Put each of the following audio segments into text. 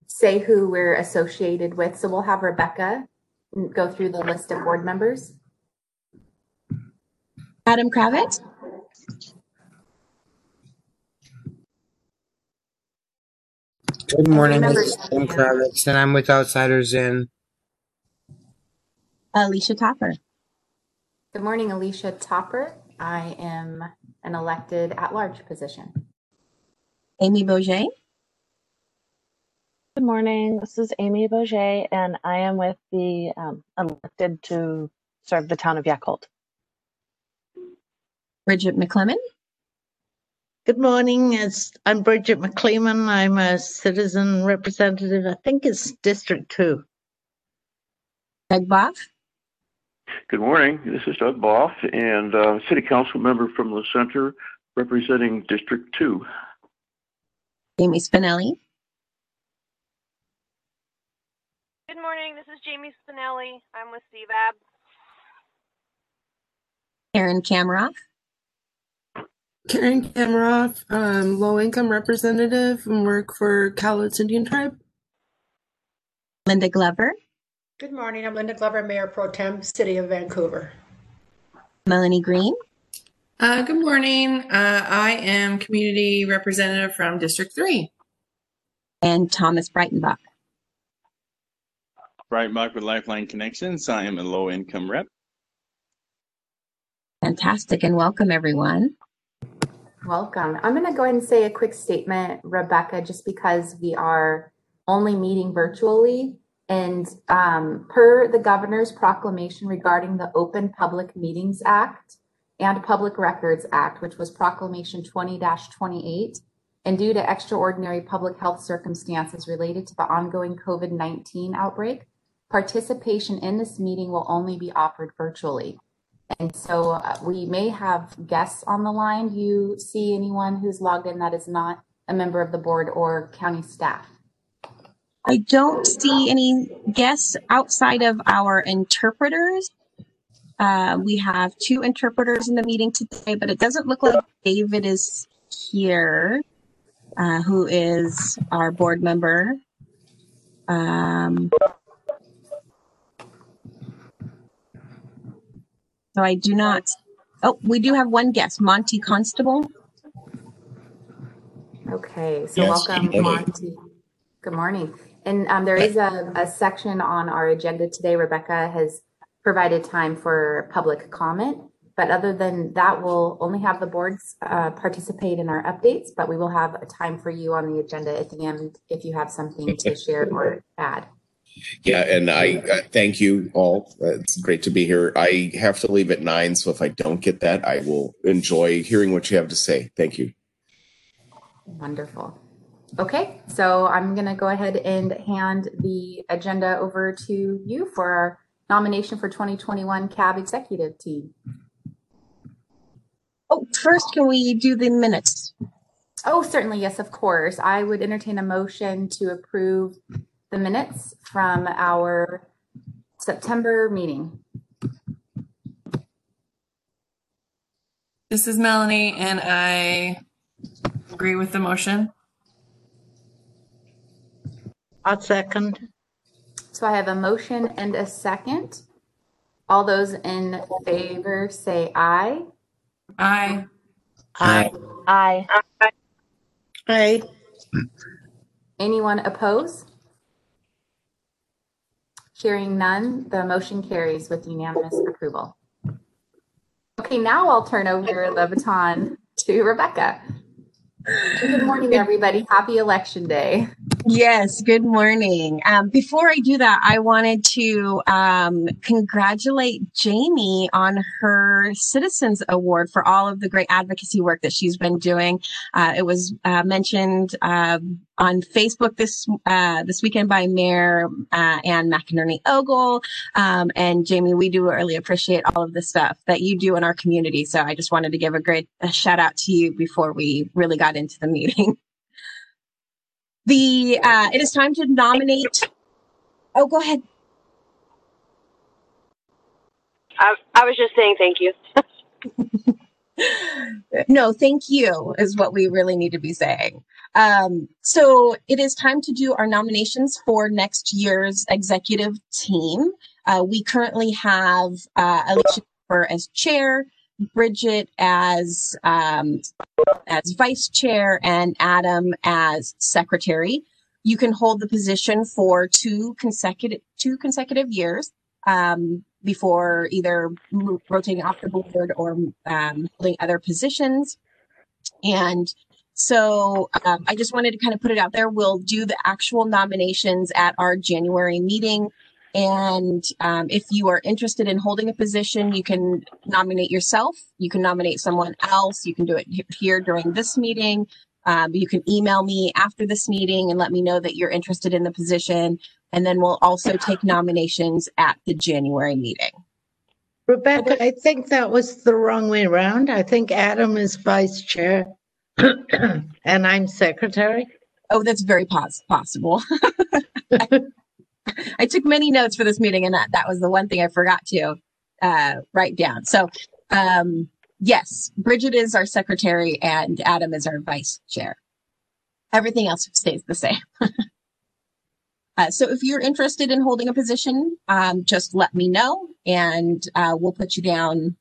say who we're associated with. So we'll have Rebecca go through the list of board members. Adam Kravitz. Good morning, this is Adam Kravitz, and I'm with Outsiders In. Alicia Topper. Good morning, Alicia Topper. I am an elected at-large position. Amy Bourget. Good morning, this is Amy Bourget, and I am with the elected to serve the town of Yakult. Bridget McClellan. Good morning, I'm Bridget McClellan. I'm a citizen representative, I think it's District 2. Doug Boff. Good morning, this is Doug Boff, and City Council member from the Center representing District 2. Jamie Spinelli. Good morning, this is Jamie Spinelli. I'm with CVAB. Karen Kameroff. Karen Kameroff, low-income representative and work for Cowlitz Indian Tribe. Linda Glover. Good morning, I'm Linda Glover, Mayor Pro Tem, City of Vancouver. Melanie Green. Good morning, I am community representative from District 3. And Thomas Breitenbach. Breitenbach with Lifeline Connections. I am a low-income rep. Fantastic, and welcome everyone. Welcome. I'm going to go ahead and say a quick statement, Rebecca, just because we are only meeting virtually. And per the governor's proclamation regarding the Open Public Meetings Act and Public Records Act, which was Proclamation 20-28, and due to extraordinary public health circumstances related to the ongoing COVID-19 outbreak, participation in this meeting will only be offered virtually. And so we may have guests on the line. Do you see anyone who's logged in that is not a member of the board or county staff? I don't see any guests outside of our interpreters. We have 2 interpreters in the meeting today, but it doesn't look like David is here, who is our board member. So I do not. Oh, we do have one guest, Monty Constable. Okay, so Yes, welcome, Monty. Good morning. And there is a section on our agenda today. Rebecca has provided time for public comment. But other than that, we'll only have the boards participate in our updates, but we will have a time for you on the agenda at the end if you have something to share or add. Yeah, and I thank you all. It's great to be here. I have to leave at 9, so if I don't get that, I will enjoy hearing what you have to say. Thank you. Wonderful. Okay, so I'm going to go ahead and hand the agenda over to you for our nomination for 2021 CAB executive team. Oh, first, can we do the minutes? Oh, certainly. Yes, of course. I would entertain a motion to approve the minutes from our September meeting. This is Melanie, and I agree with the motion. I'll second. So I have a motion and a second. All those in favor say aye. Aye. Aye. Aye. Aye. Anyone oppose? Hearing none, the motion carries with unanimous approval. Okay, now I'll turn over the baton to Rebecca. Good morning, everybody. Happy Election Day. Yes, good morning. Before I do that, I wanted to congratulate Jamie on her Citizens Award for all of the great advocacy work that she's been doing. It was mentioned on Facebook this weekend by Mayor Ann McInerney Ogle. And Jamie, we do really appreciate all of the stuff that you do in our community. So I just wanted to give a shout out to you before we really got into the meeting. It is time to nominate. Oh, go ahead. I was just saying thank you. No, thank you is what we really need to be saying. So it is time to do our nominations for next year's executive team. We currently have Alicia as chair, Bridget as vice chair, and Adam as secretary. You can hold the position for two consecutive years before either rotating off the board or holding other positions. And so I just wanted to kind of put it out there. We'll do the actual nominations at our January meeting. And if you are interested in holding a position, you can nominate yourself. You can nominate someone else. You can do it here during this meeting. You can email me after this meeting and let me know that you're interested in the position. And then we'll also take nominations at the January meeting. Rebecca, I think that was the wrong way around. I think Adam is vice chair and I'm secretary. Oh, that's very possible. I took many notes for this meeting, and that was the one thing I forgot to write down. So, yes, Bridget is our secretary and Adam is our vice chair. Everything else stays the same. So if you're interested in holding a position, just let me know, and we'll put you down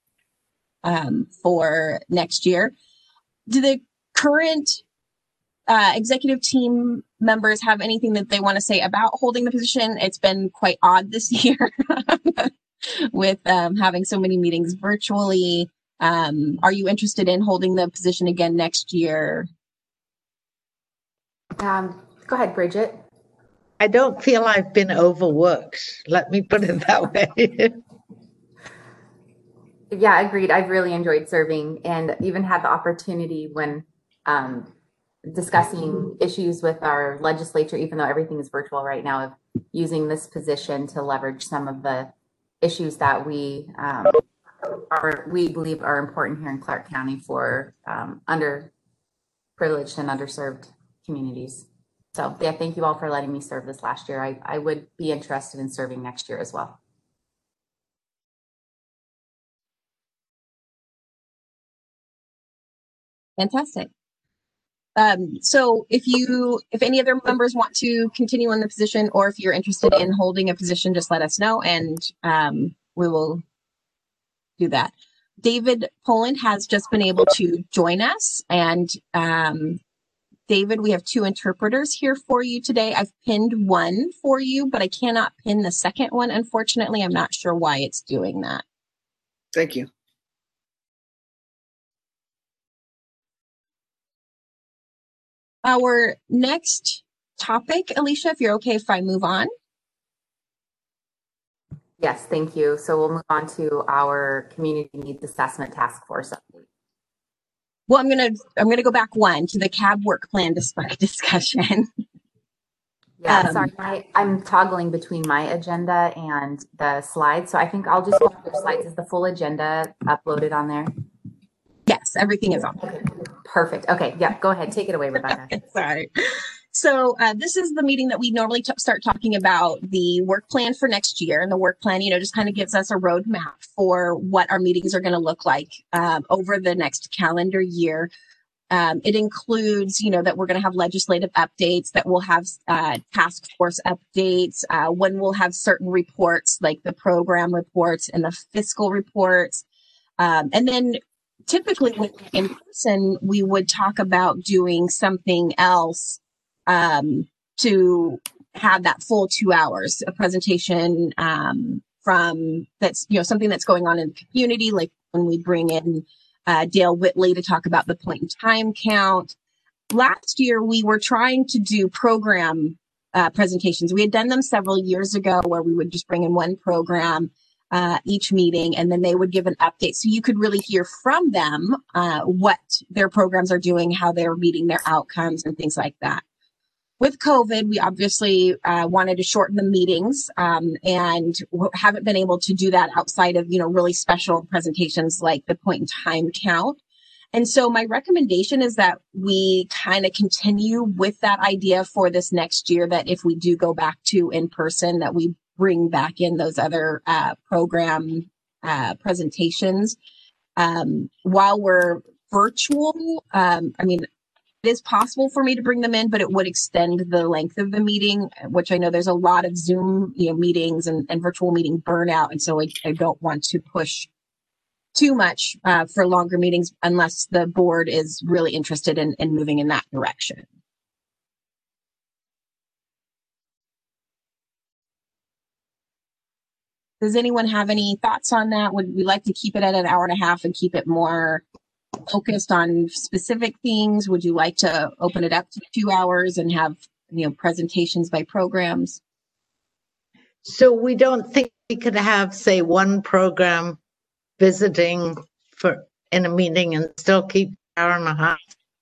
for next year. Do the current executive team members have anything that they want to say about holding the position? It's been quite odd this year with having so many meetings virtually. Are you interested in holding the position again next year? Go ahead, Bridget. I don't feel I've been overworked. Let me put it that way. Yeah, agreed. I've really enjoyed serving and even had the opportunity when discussing issues with our legislature, even though everything is virtual right now, of using this position to leverage some of the issues that we believe are important here in Clark County for underprivileged and underserved communities. So yeah, thank you all for letting me serve this last year. I would be interested in serving next year as well. Fantastic. So if any other members want to continue in the position, or if you're interested in holding a position, just let us know and we will do that. David Poland has just been able to join us, and David, we have two interpreters here for you today. I've pinned one for you, but I cannot pin the second one. Unfortunately, I'm not sure why it's doing that. Thank you. Our next topic, Alicia, if you're okay if I move on. Yes, thank you. So we'll move on to our Community Needs Assessment Task Force update. Well, I'm gonna go back one to the CAB work plan discussion. Yeah, sorry, I'm toggling between my agenda and the slides. So I think I'll just go through the slides. Is the full agenda uploaded on there? Yes, everything is on. Perfect. Okay, yeah, go ahead. Take it away, Rebecca. Sorry. So this is the meeting that we normally start talking about the work plan for next year. And the work plan, just kind of gives us a roadmap for what our meetings are going to look like over the next calendar year. It includes, that we're going to have legislative updates, that we'll have task force updates, when we'll have certain reports like the program reports and the fiscal reports. And then typically in person, we would talk about doing something else to have that full 2 hours, a presentation from that's, something that's going on in the community, like when we bring in Dale Whitley to talk about the point in time count. Last year, we were trying to do program presentations. We had done them several years ago where we would just bring in one program each meeting, and then they would give an update. So you could really hear from them what their programs are doing, how they're meeting their outcomes and things like that. With COVID, we obviously wanted to shorten the meetings and haven't been able to do that outside of, really special presentations like the point in time count. And so my recommendation is that we kind of continue with that idea for this next year, that if we do go back to in person, that we bring back in those other program presentations. While we're virtual, It is possible for me to bring them in, but it would extend the length of the meeting, which I know there's a lot of Zoom, meetings and virtual meeting burnout. And so I don't want to push too much for longer meetings unless the board is really interested in moving in that direction. Does anyone have any thoughts on that? Would we like to keep it at an hour and a half and keep it more focused on specific things? Would you like to open it up to 2 hours and have, presentations by programs? So we don't think we could have, say, one program visiting in a meeting and still keep an hour and a half?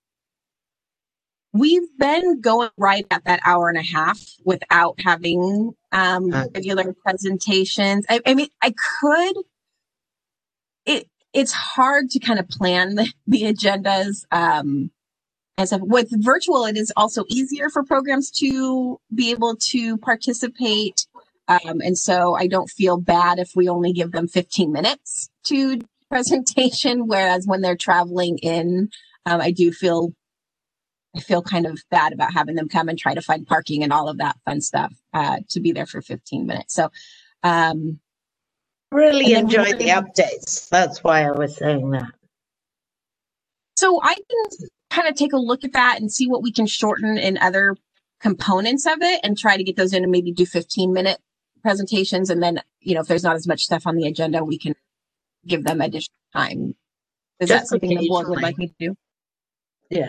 We've been going right at that hour and a half without having regular presentations. I mean, I could. It's hard to kind of plan the agendas. As with virtual, it is also easier for programs to be able to participate. And so I don't feel bad if we only give them 15 minutes to presentation, whereas when they're traveling in, I feel kind of bad about having them come and try to find parking and all of that fun stuff to be there for 15 minutes. So really enjoy the updates. That's why I was saying that. So I can kind of take a look at that and see what we can shorten in other components of it and try to get those in and maybe do 15-minute presentations. And then, if there's not as much stuff on the agenda, we can give them additional time. Is that something the board would like me to do? Yeah.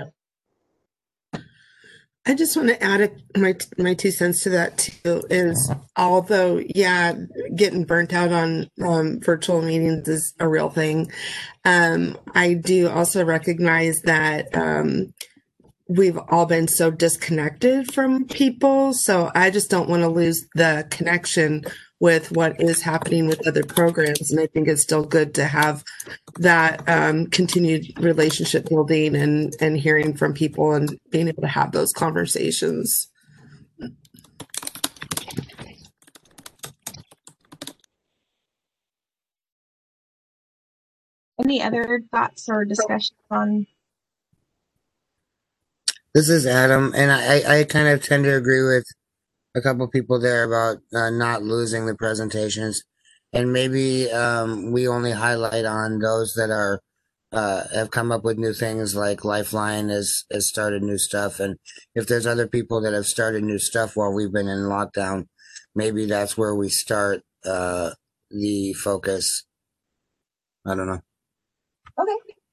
I just want to add my 2 cents to that too. Is although getting burnt out on virtual meetings is a real thing. I do also recognize that we've all been so disconnected from people, so I just don't want to lose the connection with what is happening with other programs, and I think it's still good to have that continued relationship building and hearing from people and being able to have those conversations. Any other thoughts or discussions on? This is Adam, and I kind of tend to agree with a couple people there about not losing the presentations, and maybe we only highlight on those that are have come up with new things, like Lifeline has started new stuff, and if there's other people that have started new stuff while we've been in lockdown, maybe that's where we start the focus. I don't know. Okay.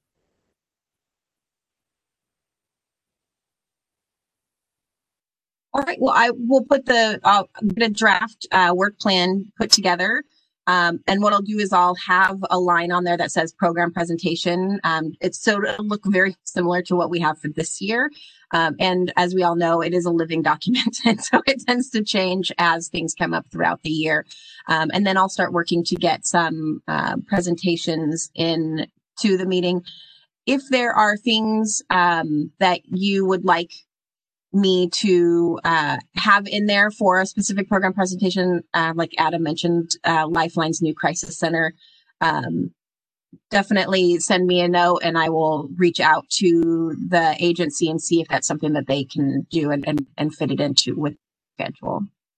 All right. Well, I will put the draft work plan put together. And what I'll do is I'll have a line on there that says program presentation. It'll look very similar to what we have for this year. And as we all know, it is a living document. And so it tends to change as things come up throughout the year. And then I'll start working to get some presentations in to the meeting. If there are things that you would like me to have in there for a specific program presentation, like Adam mentioned, Lifeline's new crisis center, definitely send me a note and I will reach out to the agency and see if that's something that they can do and fit it into with the schedule.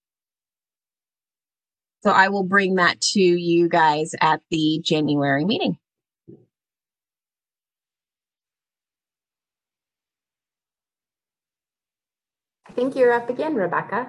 So I will bring that to you guys at the January meeting. I think you're up again, Rebecca.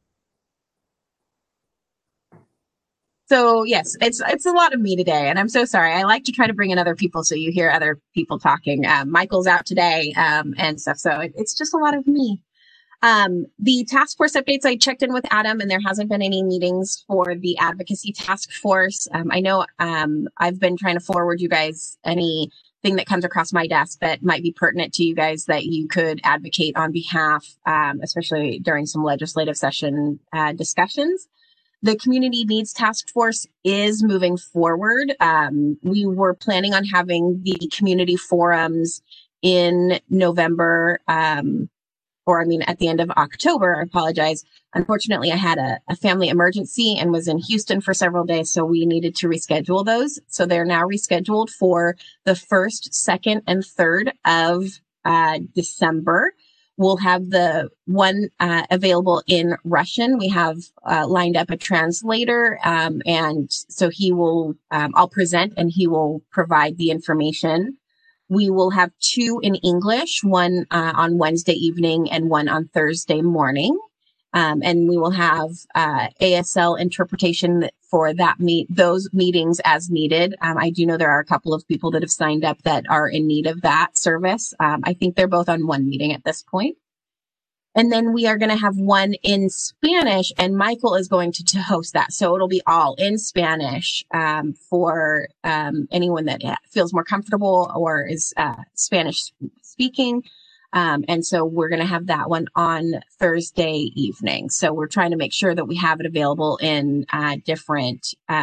So yes, it's a lot of me today, and I'm so sorry. I like to try to bring in other people so you hear other people talking. Michael's out today and stuff, so it's just a lot of me. The task force updates, I checked in with Adam, and there hasn't been any meetings for the advocacy task force. I know I've been trying to forward you guys anything that comes across my desk that might be pertinent to you guys that you could advocate on behalf, especially during some legislative session discussions. The Community Needs Task Force is moving forward. We were planning on having the community forums in November, at the end of October. I apologize. Unfortunately, I had a family emergency and was in Houston for several days, so we needed to reschedule those. So they're now rescheduled for the 1st, 2nd, and 3rd of December. We'll have the one available in Russian. We have lined up a translator, and so he will, I'll present and he will provide the information. We will have 2 in English, one on Wednesday evening and one on Thursday morning. And we will have ASL interpretation for those meetings as needed. I do know there are a couple of people that have signed up that are in need of that service. I think they're both on one meeting at this point. And then we are going to have one in Spanish, and Michael is going to host that. So it'll be all in Spanish for anyone that feels more comfortable or is Spanish speaking. And so we're going to have that one on Thursday evening. So we're trying to make sure that we have it available in different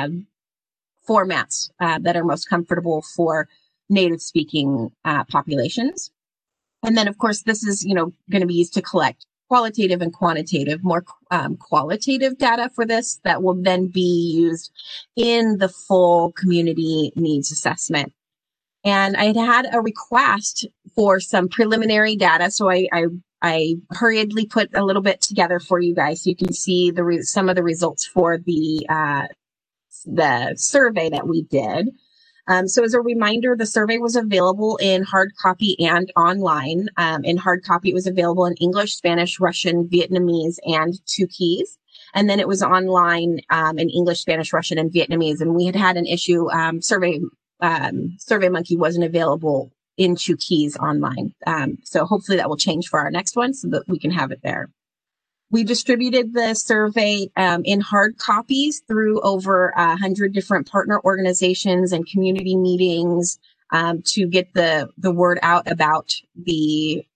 formats that are most comfortable for native speaking populations. And then, of course, this is, going to be used to collect qualitative and quantitative, more qualitative data for this that will then be used in the full community needs assessment. And I had a request for some preliminary data, so I hurriedly put a little bit together for you guys so you can see some of the results for the survey that we did. So as a reminder, the survey was available in hard copy and online. In hard copy, it was available in English, Spanish, Russian, Vietnamese, and Tukis. And then it was online in English, Spanish, Russian, and Vietnamese. And we had an issue, SurveyMonkey wasn't available in Tukis online. So hopefully that will change for our next one so that we can have it there. We distributed the survey in hard copies through over 100 different partner organizations and community meetings to get the word out about the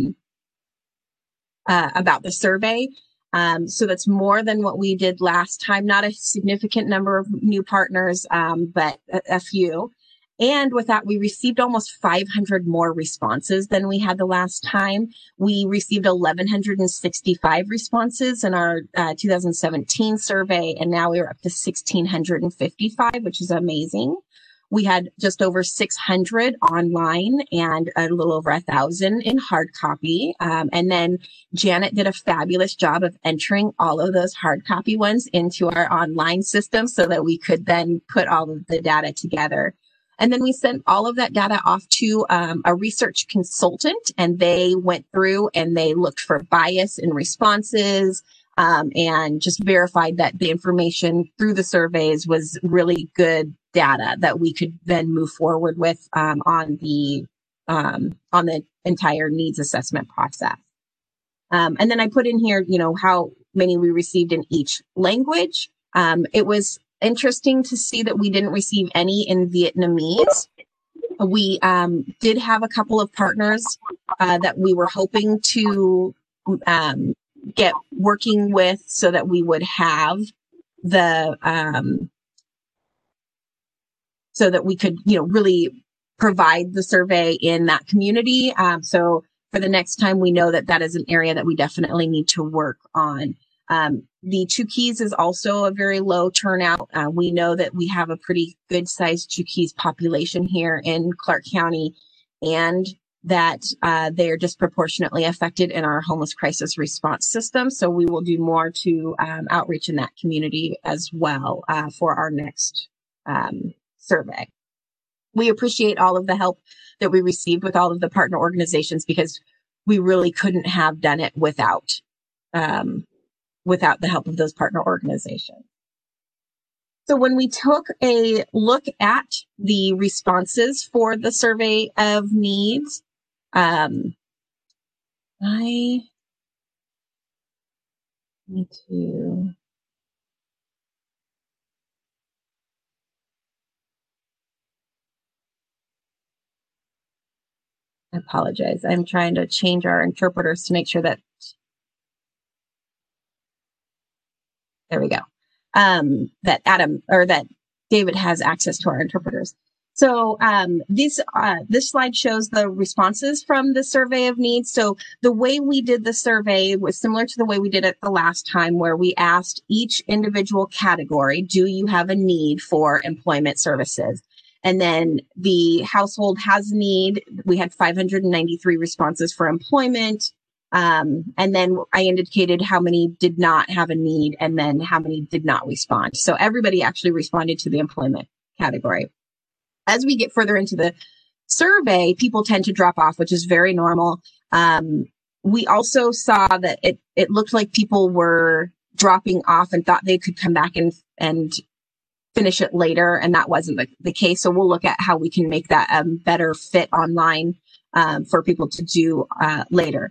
survey. So that's more than what we did last time. Not a significant number of new partners, but a few. And with that, we received almost 500 more responses than we had the last time. We received 1,165 responses in our 2017 survey, and now we're up to 1,655, which is amazing. We had just over 600 online and a little over 1,000 in hard copy. And then Janet did a fabulous job of entering all of those hard copy ones into our online system so that we could then put all of the data together. And then we sent all of that data off to a research consultant, and they went through and they looked for bias in responses and just verified that the information through the surveys was really good data that we could then move forward with on the entire needs assessment process. And then I put in here, how many we received in each language. It was interesting to see that we didn't receive any in Vietnamese. We did have a couple of partners that we were hoping to get working with so that we would have the so that we could really provide the survey in that community. So for the next time, we know that that is an area that we definitely need to work on. The Tukis is also a very low turnout. We know that we have a pretty good sized Tukis population here in Clark County, and that they are disproportionately affected in our homeless crisis response system. So we will do more to outreach in that community as well for our next survey. We appreciate all of the help that we received with all of the partner organizations because we really couldn't have done it without the help of those partner organizations. So when we took a look at the responses for the survey of needs, I need to I apologize. I'm trying to change our interpreters to make sure that there we go. That Adam or that David has access to our interpreters. So this slide shows the responses from the survey of needs. So the way we did the survey was similar to the way we did it the last time, where we asked each individual category, do you have a need for employment services? And then the household has a need. We had 593 responses for employment. And then I indicated how many did not have a need and then how many did not respond. So everybody actually responded to the employment category. As we get further into the survey, people tend to drop off, which is very normal. We also saw that it looked like people were dropping off and thought they could come back and finish it later, and that wasn't the case. So we'll look at how we can make that better fit online for people to do later.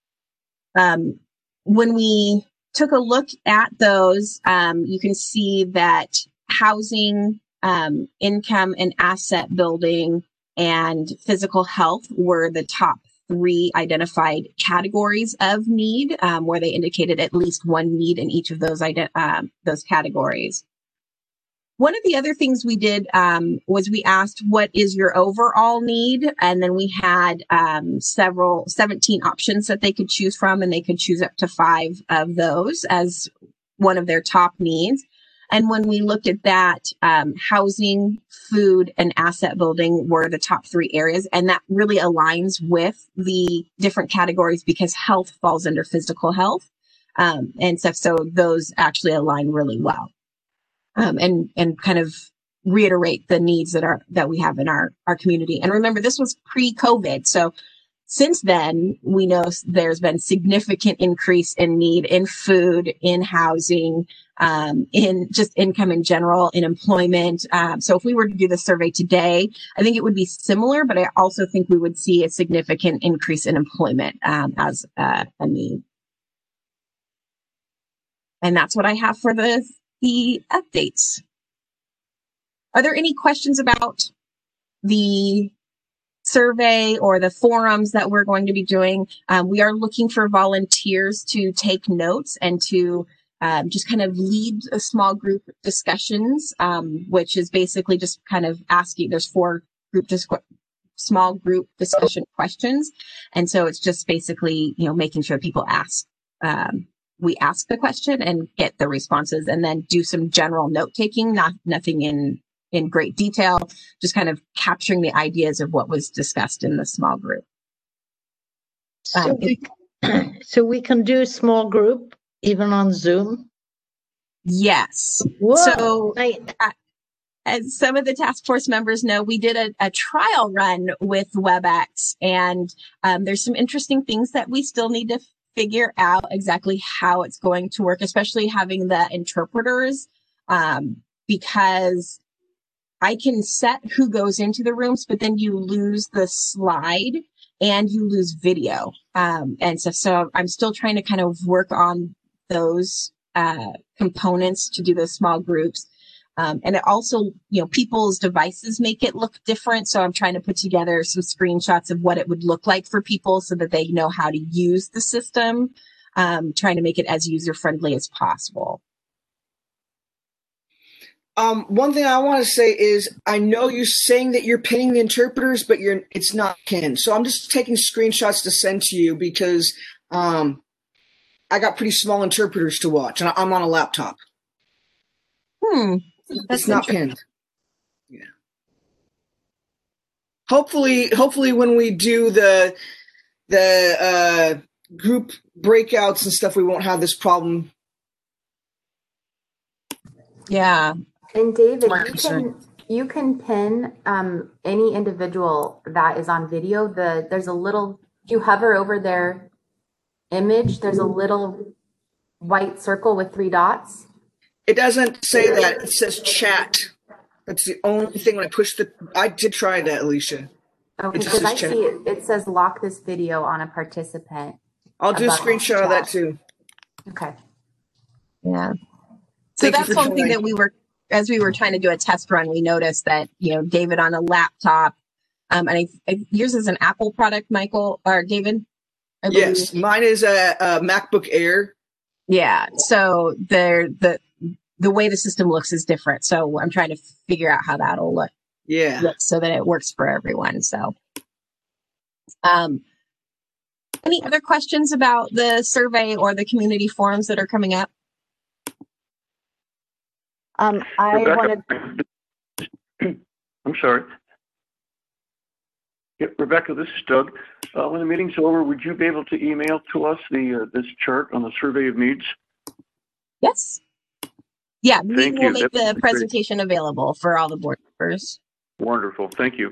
When we took a look at those, you can see that housing, income and asset building, and physical health were the top 3 identified categories of need, where they indicated at least one need in each of those categories. One of the other things we did was we asked, what is your overall need? And then we had 17 options that they could choose from, and they could choose up to 5 of those as one of their top needs. And when we looked at that, housing, food, and asset building were the top 3 areas. And that really aligns with the different categories because health falls under physical health and stuff. So those actually align really well. And kind of reiterate the needs that we have in our community. And remember, this was pre-COVID. So since then, we know there's been significant increase in need in food, in housing, in just income in general, in employment. So if we were to do the survey today, I think it would be similar, but I also think we would see a significant increase in employment as a need. And that's what I have for the updates. Are there any questions about the survey or the forums that we're going to be doing? We are looking for volunteers to take notes and to just kind of lead a small group discussions, which is basically just kind of asking, there's 4 small group discussion questions. And so it's just basically, making sure people ask, we ask the question and get the responses, and then do some general note taking, nothing in great detail, just kind of capturing the ideas of what was discussed in the small group. So we can do small group even on Zoom? Yes. Whoa. So as some of the task force members know, we did a trial run with WebEx, and there's some interesting things that we still need to figure out exactly how it's going to work, especially having the interpreters, because I can set who goes into the rooms, but then you lose the slide and you lose video. And so I'm still trying to kind of work on those components to do those small groups. And it also, people's devices make it look different. So I'm trying to put together some screenshots of what it would look like for people so that they know how to use the system, trying to make it as user-friendly as possible. One thing I want to say is I know you're saying that you're pinning the interpreters, but it's not pinned. So I'm just taking screenshots to send to you because I got pretty small interpreters to watch, and I'm on a laptop. That's it's not pinned. Yeah. Hopefully, when we do the group breakouts and stuff, we won't have this problem. Yeah. And David, you can pin any individual that is on video. There's a little, if you hover over their image, there's a little white circle with 3 dots. It doesn't say that. It says chat. That's the only thing when I push I did try that, Alicia. Okay, because I see it says lock this video on a participant. I'll do a screenshot of that too. Okay. Yeah. So that's something that as we were trying to do a test run, we noticed that, David on a laptop, and yours is an Apple product, Michael, or David? Yes, mine is a MacBook Air. Yeah. So the way the system looks is different. So I'm trying to figure out how that'll look. Yeah. So that it works for everyone. So, any other questions about the survey or the community forums that are coming up? I wanted. I'm sorry. Yep, Rebecca, this is Doug. When the meeting's over, would you be able to email to us this chart on the survey of needs? Yes. Yeah, we Thank will you. make That would the be presentation available for all the board members. Wonderful. Thank you.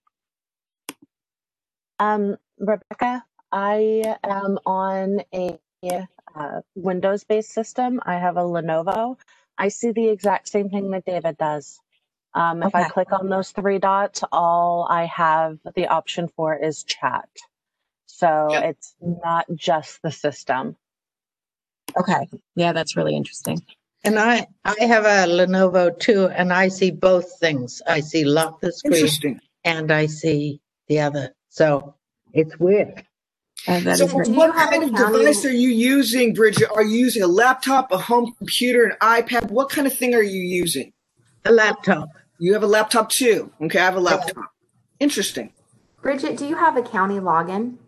Rebecca, I am on a Windows-based system. I have a Lenovo. I see the exact same thing that David does. If I click on those three dots, all I have the option for is chat. So it's not just the system. Okay. Yeah, that's really interesting. And I have a Lenovo too, and I see both things. I see lock the screen Interesting. and I see the other. So it's weird. So what kind of device are you using, Bridget? Are you using a laptop, a home computer, an iPad? What kind of thing are you using? A laptop. You have a laptop too? Okay, I have a laptop. Interesting. Bridget, do you have a county login?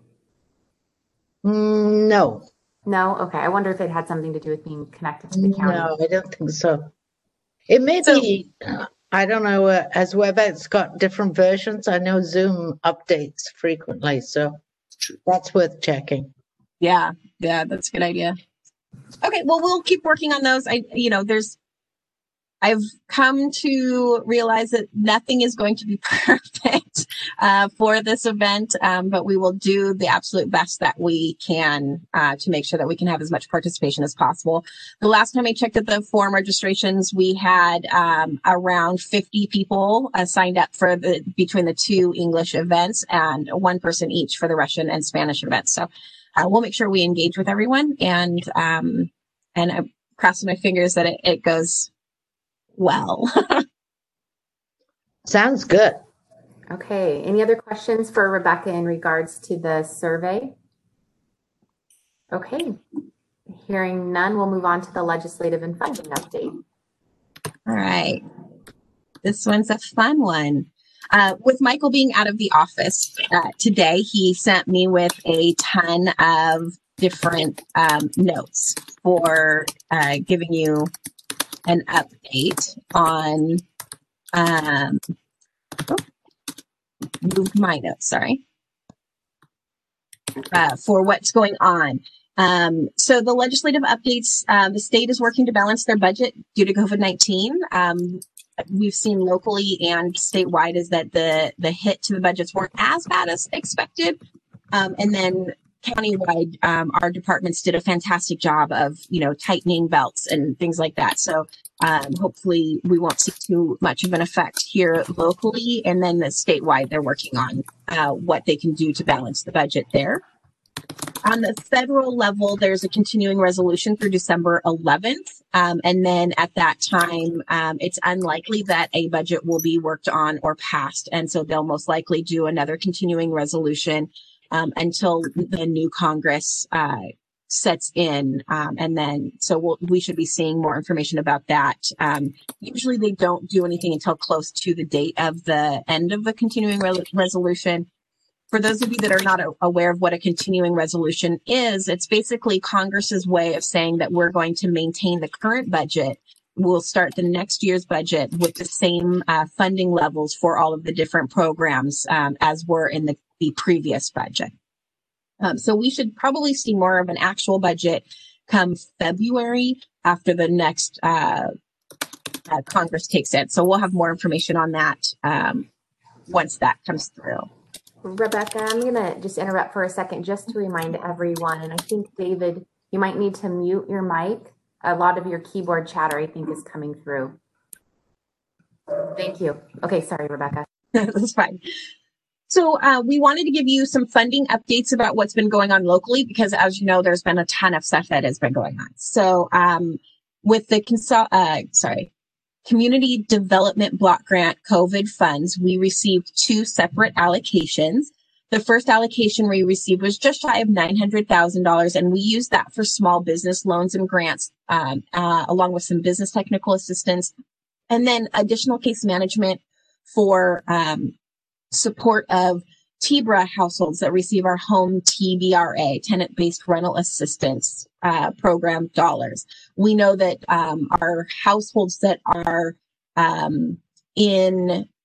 No. No? Okay. I wonder if it had something to do with being connected to the county. No, I don't think so. It may be, I don't know, as WebEx got different versions, I know Zoom updates frequently, so that's worth checking. Yeah, that's a good idea. Okay, well, we'll keep working on those. I've come to realize that nothing is going to be perfect for this event, but we will do the absolute best that we can to make sure that we can have as much participation as possible. The last time I checked at the form registrations, we had around 50 people signed up for between the two English events and one person each for the Russian and Spanish events. So we'll make sure we engage with everyone, and I'm crossing my fingers that it goes well. Sounds good. Okay. Any other questions for Rebecca in regards to the survey? Okay. Hearing none, we'll move on to the legislative and funding update. All right. This one's a fun one. With Michael being out of the office today, he sent me with a ton of different notes for giving you an update on moved my notes, sorry, for what's going on. So the legislative updates, the state is working to balance their budget due to COVID-19. We've seen locally and statewide is that the hit to the budgets weren't as bad as expected. And then countywide, our departments did a fantastic job of, tightening belts and things like that. So hopefully we won't see too much of an effect here locally. And then the statewide, they're working on what they can do to balance the budget there. On the federal level, there's a continuing resolution through December 11th. And then at that time, it's unlikely that a budget will be worked on or passed. And so they'll most likely do another continuing resolution until the new Congress sets in. And then, so we should be seeing more information about that. Usually they don't do anything until close to the date of the end of the continuing resolution. For those of you that are not aware of what a continuing resolution is, it's basically Congress's way of saying that we're going to maintain the current budget. We'll start the next year's budget with the same funding levels for all of the different programs as were in the previous budget. So we should probably see more of an actual budget come February after the next Congress takes it. So we'll have more information on that once that comes through. Rebecca, I'm going to just interrupt for a second just to remind everyone, and I think, David, you might need to mute your mic. A lot of your keyboard chatter, I think, is coming through. Thank you. Okay, sorry, Rebecca. That's fine. So we wanted to give you some funding updates about what's been going on locally, because as you know, there's been a ton of stuff that has been going on. So with the Community Development Block Grant COVID funds, we received two separate allocations. The first allocation we received was just shy of $900,000, and we used that for small business loans and grants, along with some business technical assistance, and then additional case management for support of TBRA households that receive our home TBRA, tenant-based rental assistance program dollars. We know that our households that are in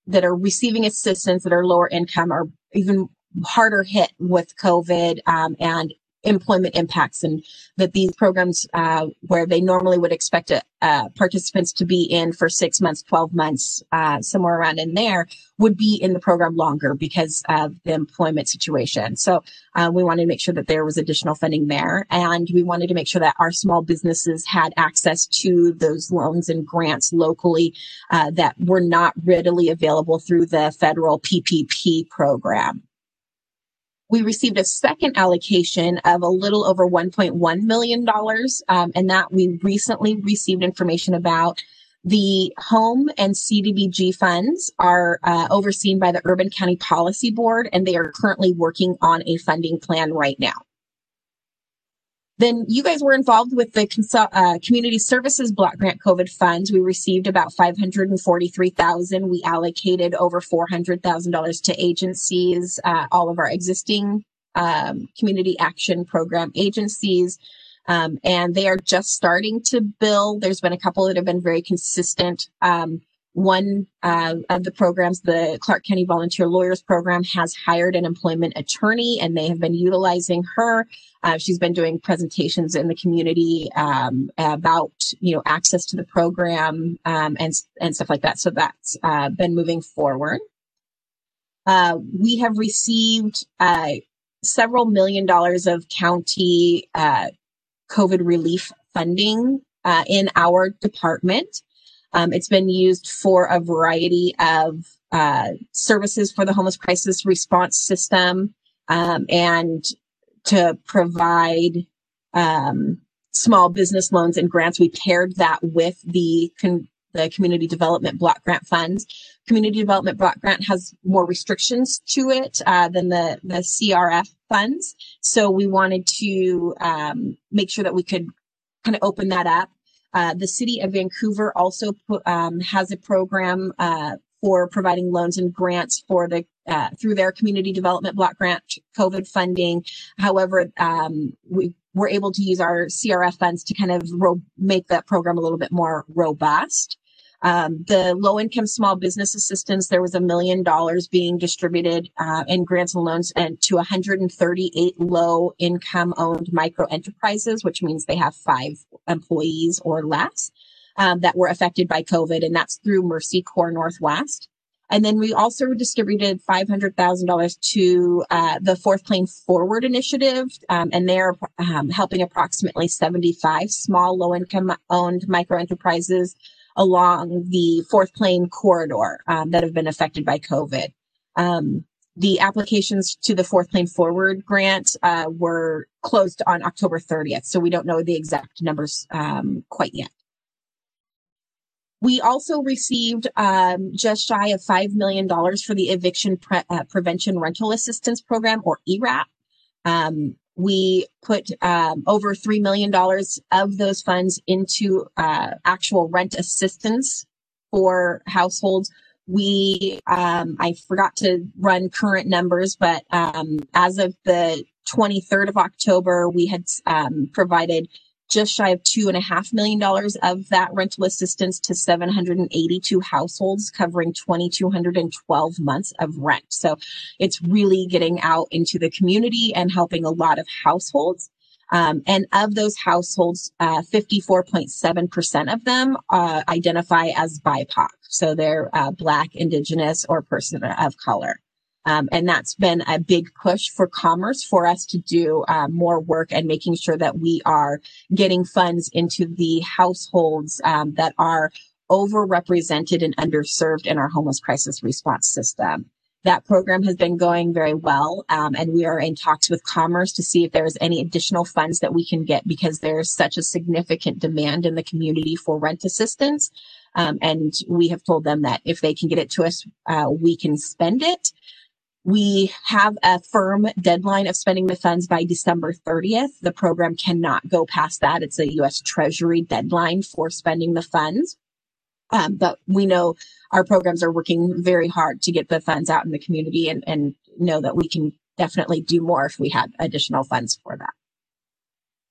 that are receiving assistance that are lower income are even harder hit with COVID and employment impacts, and that these programs where they normally would expect participants to be in for 6 months, 12 months, somewhere around in there, would be in the program longer because of the employment situation. So we wanted to make sure that there was additional funding there, and we wanted to make sure that our small businesses had access to those loans and grants locally that were not readily available through the federal PPP program. We received a second allocation of a little over $1.1 million, and that we recently received information about. The home and CDBG funds are overseen by the Urban County Policy Board, and they are currently working on a funding plan right now. Then you guys were involved with the Community Services Block Grant COVID funds. We received about $543,000. We allocated over $400,000 to agencies, all of our existing community action program agencies, and they are just starting to bill. There's been a couple that have been very consistent. One of the programs, the Clark County Volunteer Lawyers Program, has hired an employment attorney, and they have been utilizing her. She's been doing presentations in the community about, access to the program and stuff like that. So that's been moving forward. We have received several $1 million of county COVID relief funding in our department. It's been used for a variety of services for the homeless crisis response system and to provide small business loans and grants. We paired that with the Community Development Block Grant funds. Community Development Block Grant has more restrictions to it than the CRF funds. So we wanted to make sure that we could kind of open that up. The City of Vancouver also has a program for providing loans and grants for through their Community Development Block Grant COVID funding. However, we were able to use our CRF funds to kind of make that program a little bit more robust. The low-income small business assistance, there was $1 million being distributed in grants and loans and to 138 low-income owned micro enterprises, which means they have 5 employees or less that were affected by COVID, and that's through Mercy Corps Northwest. And then we also distributed $500,000 to the Fourth Plane Forward initiative, and they're helping approximately 75 small low-income owned micro enterprises along the Fourth Plane corridor that have been affected by COVID. The applications to the Fourth Plane Forward grant were closed on October 30th, so we don't know the exact numbers quite yet. We also received just shy of $5 million for the Eviction Prevention Rental Assistance Program, or ERAP. We put over $3 million of those funds into actual rent assistance for households. I forgot to run current numbers, but as of the 23rd of October, we had provided just shy of $2.5 million of that rental assistance to 782 households, covering 2,212 months of rent. So it's really getting out into the community and helping a lot of households. And of those households, 54.7% of them identify as BIPOC. So they're Black, Indigenous, or person of color. And that's been a big push for Commerce for us to do more work and making sure that we are getting funds into the households that are overrepresented and underserved in our homeless crisis response system. That program has been going very well, and we are in talks with Commerce to see if there is any additional funds that we can get, because there's such a significant demand in the community for rent assistance. And we have told them that if they can get it to us, we can spend it. We have a firm deadline of spending the funds by December 30th. The program cannot go past that. It's a U.S. Treasury deadline for spending the funds. But we know our programs are working very hard to get the funds out in the community, and know that we can definitely do more if we had additional funds for that.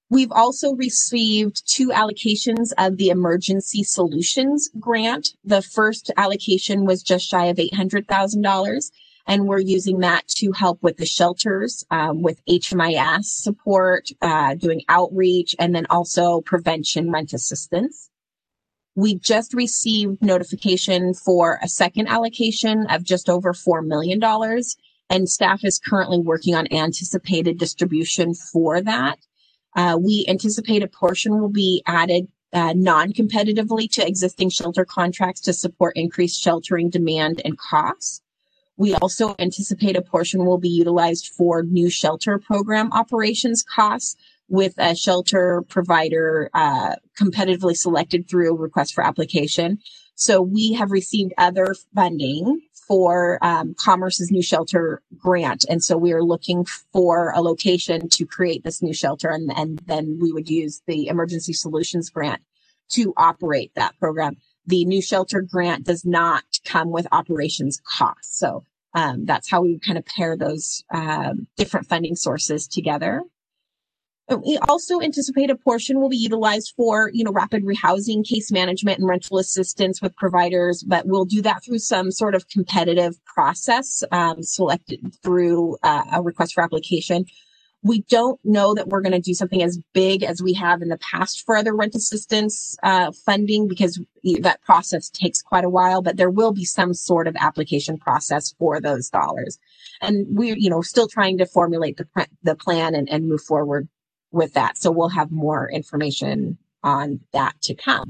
We've also received 2 allocations of the Emergency Solutions Grant. The first allocation was just shy of $800,000, and we're using that to help with the shelters, with HMIS support, doing outreach, and then also prevention rent assistance. We just received notification for a second allocation of just over $4 million, and staff is currently working on anticipated distribution for that. We anticipate a portion will be added non-competitively to existing shelter contracts to support increased sheltering demand and costs. We also anticipate a portion will be utilized for new shelter program operations costs, with a shelter provider competitively selected through a request for application. So we have received other funding for Commerce's new shelter grant. And so we are looking for a location to create this new shelter. And then we would use the Emergency Solutions Grant to operate that program. The new shelter grant does not come with operations costs. So that's how we kind of pair those different funding sources together. We also anticipate a portion will be utilized for, rapid rehousing, case management, and rental assistance with providers, but we'll do that through some sort of competitive process, selected through a request for application. We don't know that we're going to do something as big as we have in the past for other rent assistance funding, because that process takes quite a while, but there will be some sort of application process for those dollars. And we're, still trying to formulate the plan and move forward with that. So we'll have more information on that to come.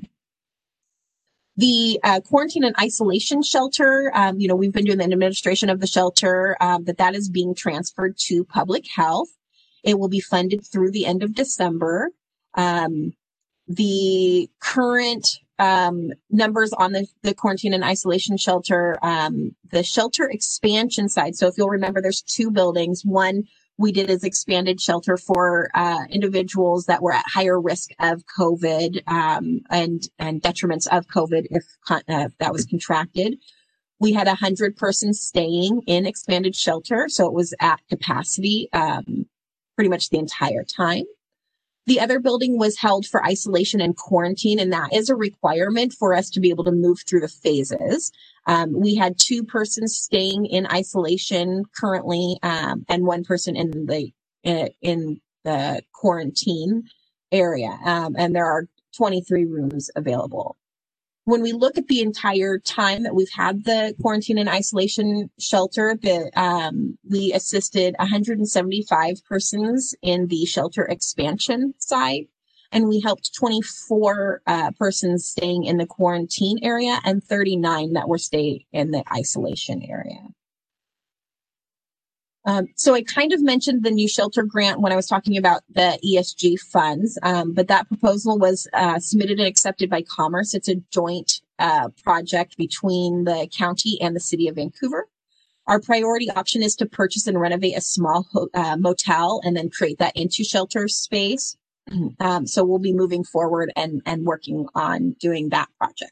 The quarantine and isolation shelter, we've been doing the administration of the shelter, but that is being transferred to public health. It will be funded through the end of December. The current numbers on the quarantine and isolation shelter, the shelter expansion side. So if you'll remember, there's 2 buildings. One we did as expanded shelter for individuals that were at higher risk of COVID and detriments of COVID if that was contracted. We had 100 persons staying in expanded shelter, so it was at capacity pretty much the entire time. The other building was held for isolation and quarantine, and that is a requirement for us to be able to move through the phases. We had 2 persons staying in isolation currently, and 1 person in the quarantine area, and there are 23 rooms available. When we look at the entire time that we've had the quarantine and isolation shelter, we assisted 175 persons in the shelter expansion side, and we helped 24 persons staying in the quarantine area and 39 that were staying in the isolation area. So I kind of mentioned the new shelter grant when I was talking about the ESG funds, but that proposal was submitted and accepted by Commerce. It's a joint project between the county and the city of Vancouver. Our priority option is to purchase and renovate a small motel and then create that into shelter space. So we'll be moving forward and working on doing that project.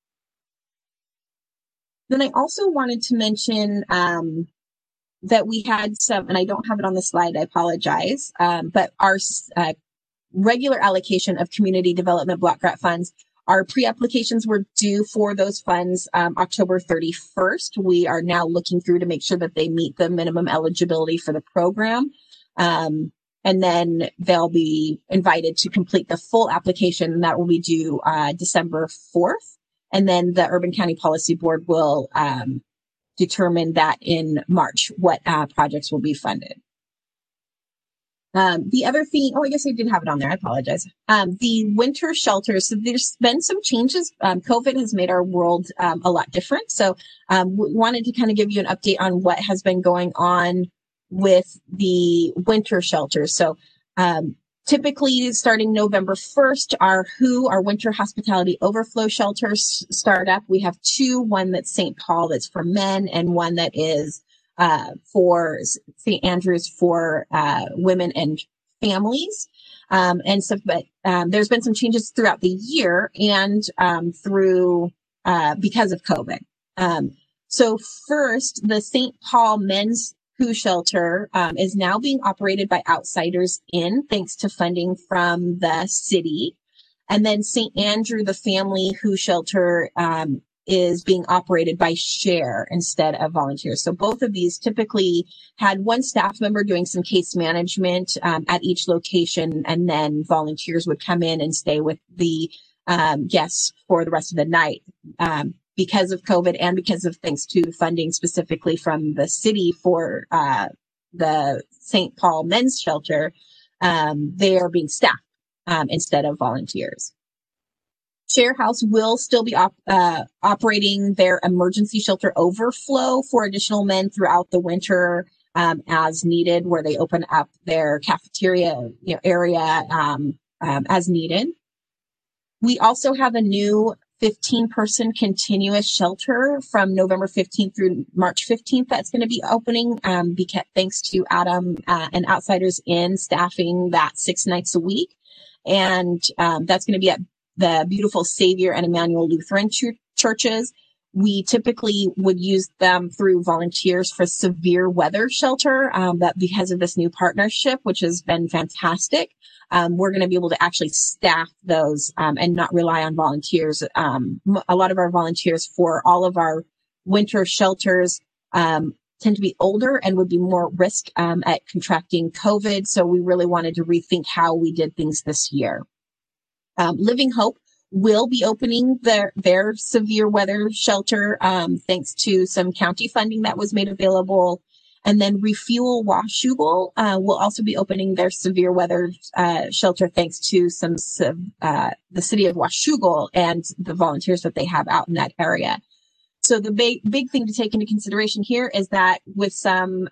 Then I also wanted to mention that we had some, and I don't have it on the slide, I apologize, but our regular allocation of community development block grant funds, our pre-applications were due for those funds October 31st. We are now looking through to make sure that they meet the minimum eligibility for the program. And then they'll be invited to complete the full application, and that will be due December 4th. And then the Urban County Policy Board will determine that in March, what projects will be funded. The other thing, I guess I did have it on there. I apologize. The winter shelters. So there's been some changes. COVID has made our world a lot different. So wanted to kind of give you an update on what has been going on with the winter shelters. So typically starting November 1st, our winter hospitality overflow shelters start up. We have 2, one that's St. Paul that's for men and one that is for St. Andrews for women and families. And so, but there's been some changes throughout the year and because of COVID. So first, the St. Paul men's Who Shelter is now being operated by Outsiders In, thanks to funding from the city. And then St. Andrew, the family Who Shelter, is being operated by Share instead of volunteers. So both of these typically had one staff member doing some case management at each location, and then volunteers would come in and stay with the guests for the rest of the night. Because of COVID and because of thanks to funding specifically from the city for the St. Paul Men's Shelter, they are being staffed instead of volunteers. Share House will still be operating their emergency shelter overflow for additional men throughout the winter as needed, where they open up their cafeteria area as needed. We also have a new 15-person continuous shelter from November 15th through March 15th that's going to be opening thanks to Adam and Outsiders In staffing that 6 nights a week. And that's going to be at the beautiful Savior and Emmanuel Lutheran churches. We typically would use them through volunteers for severe weather shelter, but because of this new partnership, which has been fantastic, we're going to be able to actually staff those and not rely on volunteers. A lot of our volunteers for all of our winter shelters tend to be older and would be more risk at contracting COVID. So we really wanted to rethink how we did things this year. Living Hope will be opening their severe weather shelter thanks to some county funding that was made available. And then Refuel Washougal will also be opening their severe weather shelter thanks to the city of Washougal and the volunteers that they have out in that area. So the big thing to take into consideration here is that with some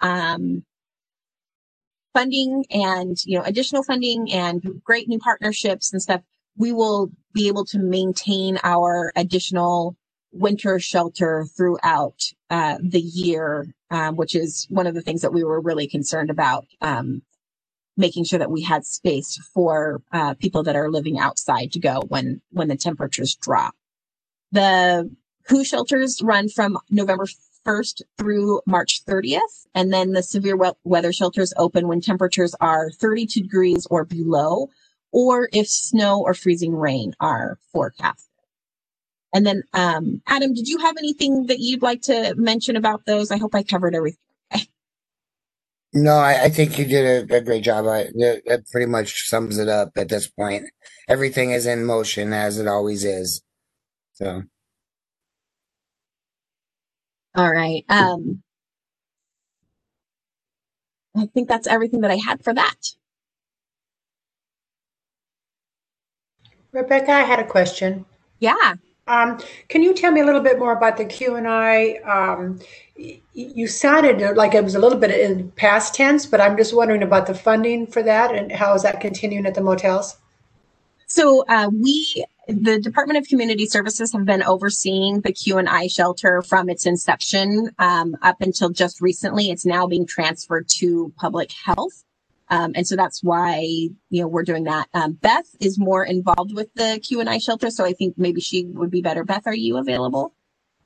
funding and additional funding and great new partnerships and stuff, we will be able to maintain our additional winter shelter throughout the year, which is one of the things that we were really concerned about, making sure that we had space for people that are living outside to go when the temperatures drop. The Who shelters run from November 1st through March 30th, and then the severe weather shelters open when temperatures are 32 degrees or below, or if snow or freezing rain are forecasted. And then, Adam, did you have anything that you'd like to mention about those? I hope I covered everything. No, I think you did a great job. That pretty much sums it up at this point. Everything is in motion as it always is. So. All right. I think that's everything that I had for that. Rebecca, I had a question. Yeah. Can you tell me a little bit more about the Q&I? You sounded like it was a little bit in past tense, but I'm just wondering about the funding for that and how is that continuing at the motels? So the Department of Community Services have been overseeing the Q&I shelter from its inception up until just recently. It's now being transferred to public health. And so that's why, we're doing that. Beth is more involved with the Q&I shelter, so I think maybe she would be better. Beth, are you available?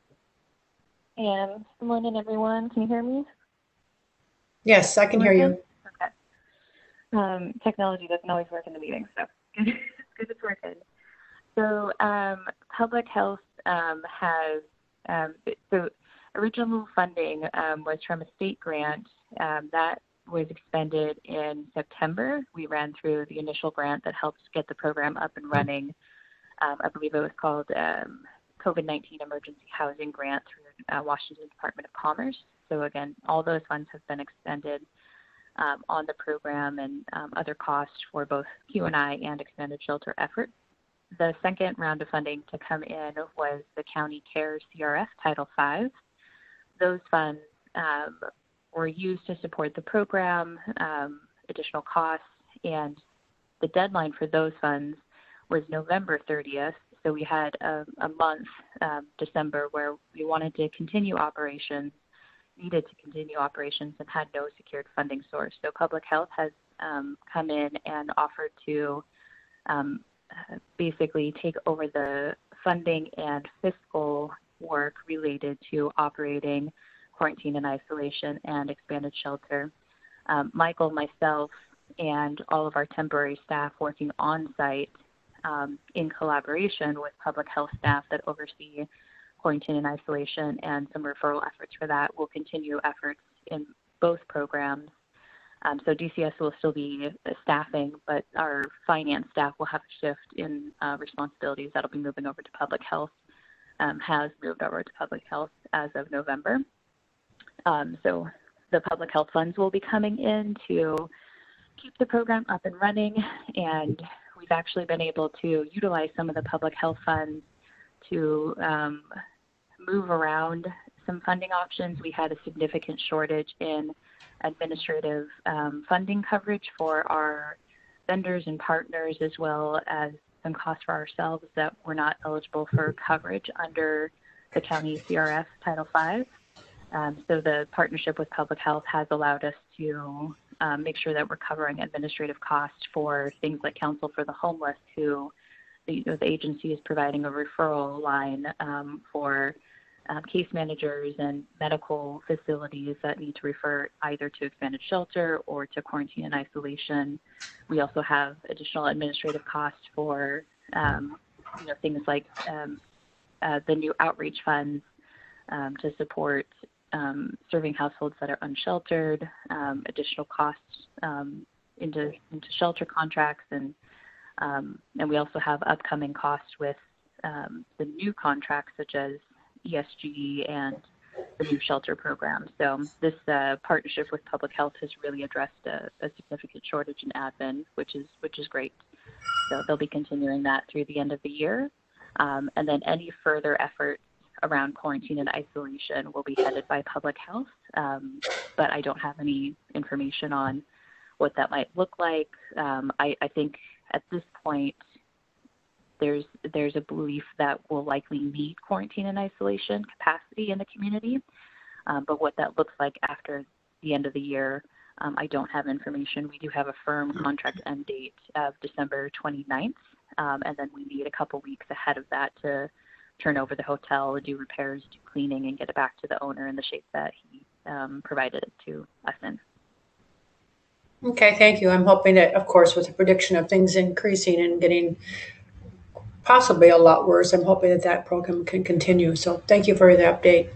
And good morning, everyone. Can you hear me? Yes, I can hear you. Okay. Technology doesn't always work in the meeting, so good it's working. So public health has, so original funding was from a state grant that was expended in September. We ran through the initial grant that helped get the program up and running. I believe it was called COVID-19 Emergency Housing Grant through Washington Department of Commerce. So again, all those funds have been expended on the program and other costs for both Q&I and extended shelter efforts. The second round of funding to come in was the County CARES CRF Title V. Those funds were used to support the program, additional costs, and the deadline for those funds was November 30th. So we had a month, December, where we wanted to continue operations, needed to continue operations, and had no secured funding source. So public health has come in and offered to basically take over the funding and fiscal work related to operating quarantine and isolation and expanded shelter. Michael, myself, and all of our temporary staff working on site in collaboration with public health staff that oversee quarantine and isolation and some referral efforts for that will continue efforts in both programs. So DCS will still be staffing, but our finance staff will have a shift in responsibilities that'll be moving over to public health, has moved over to public health as of November. So the public health funds will be coming in to keep the program up and running, and we've actually been able to utilize some of the public health funds to move around some funding options. We had a significant shortage in administrative funding coverage for our vendors and partners, as well as some costs for ourselves that were not eligible for coverage under the county CRF Title V. So the partnership with public health has allowed us to make sure that we're covering administrative costs for things like Council for the Homeless, who the agency is providing a referral line for case managers and medical facilities that need to refer either to expanded shelter or to quarantine and isolation. We also have additional administrative costs for things like the new outreach funds to support serving households that are unsheltered, additional costs into shelter contracts, and we also have upcoming costs with the new contracts such as ESG and the new shelter program. So this partnership with public health has really addressed a significant shortage in admin, which is great. So they'll be continuing that through the end of the year, and then any further efforts around quarantine and isolation will be headed by public health, but I don't have any information on what that might look like. I think at this point there's a belief that we'll likely need quarantine and isolation capacity in the community, but what that looks like after the end of the year, I don't have information. We do have a firm contract end date of December 29th, and then we need a couple weeks ahead of that to turn over the hotel, do repairs, do cleaning, and get it back to the owner in the shape that he provided it to us in. Okay, thank you. I'm hoping that, of course, with the prediction of things increasing and getting possibly a lot worse, I'm hoping that that program can continue. So thank you for the update.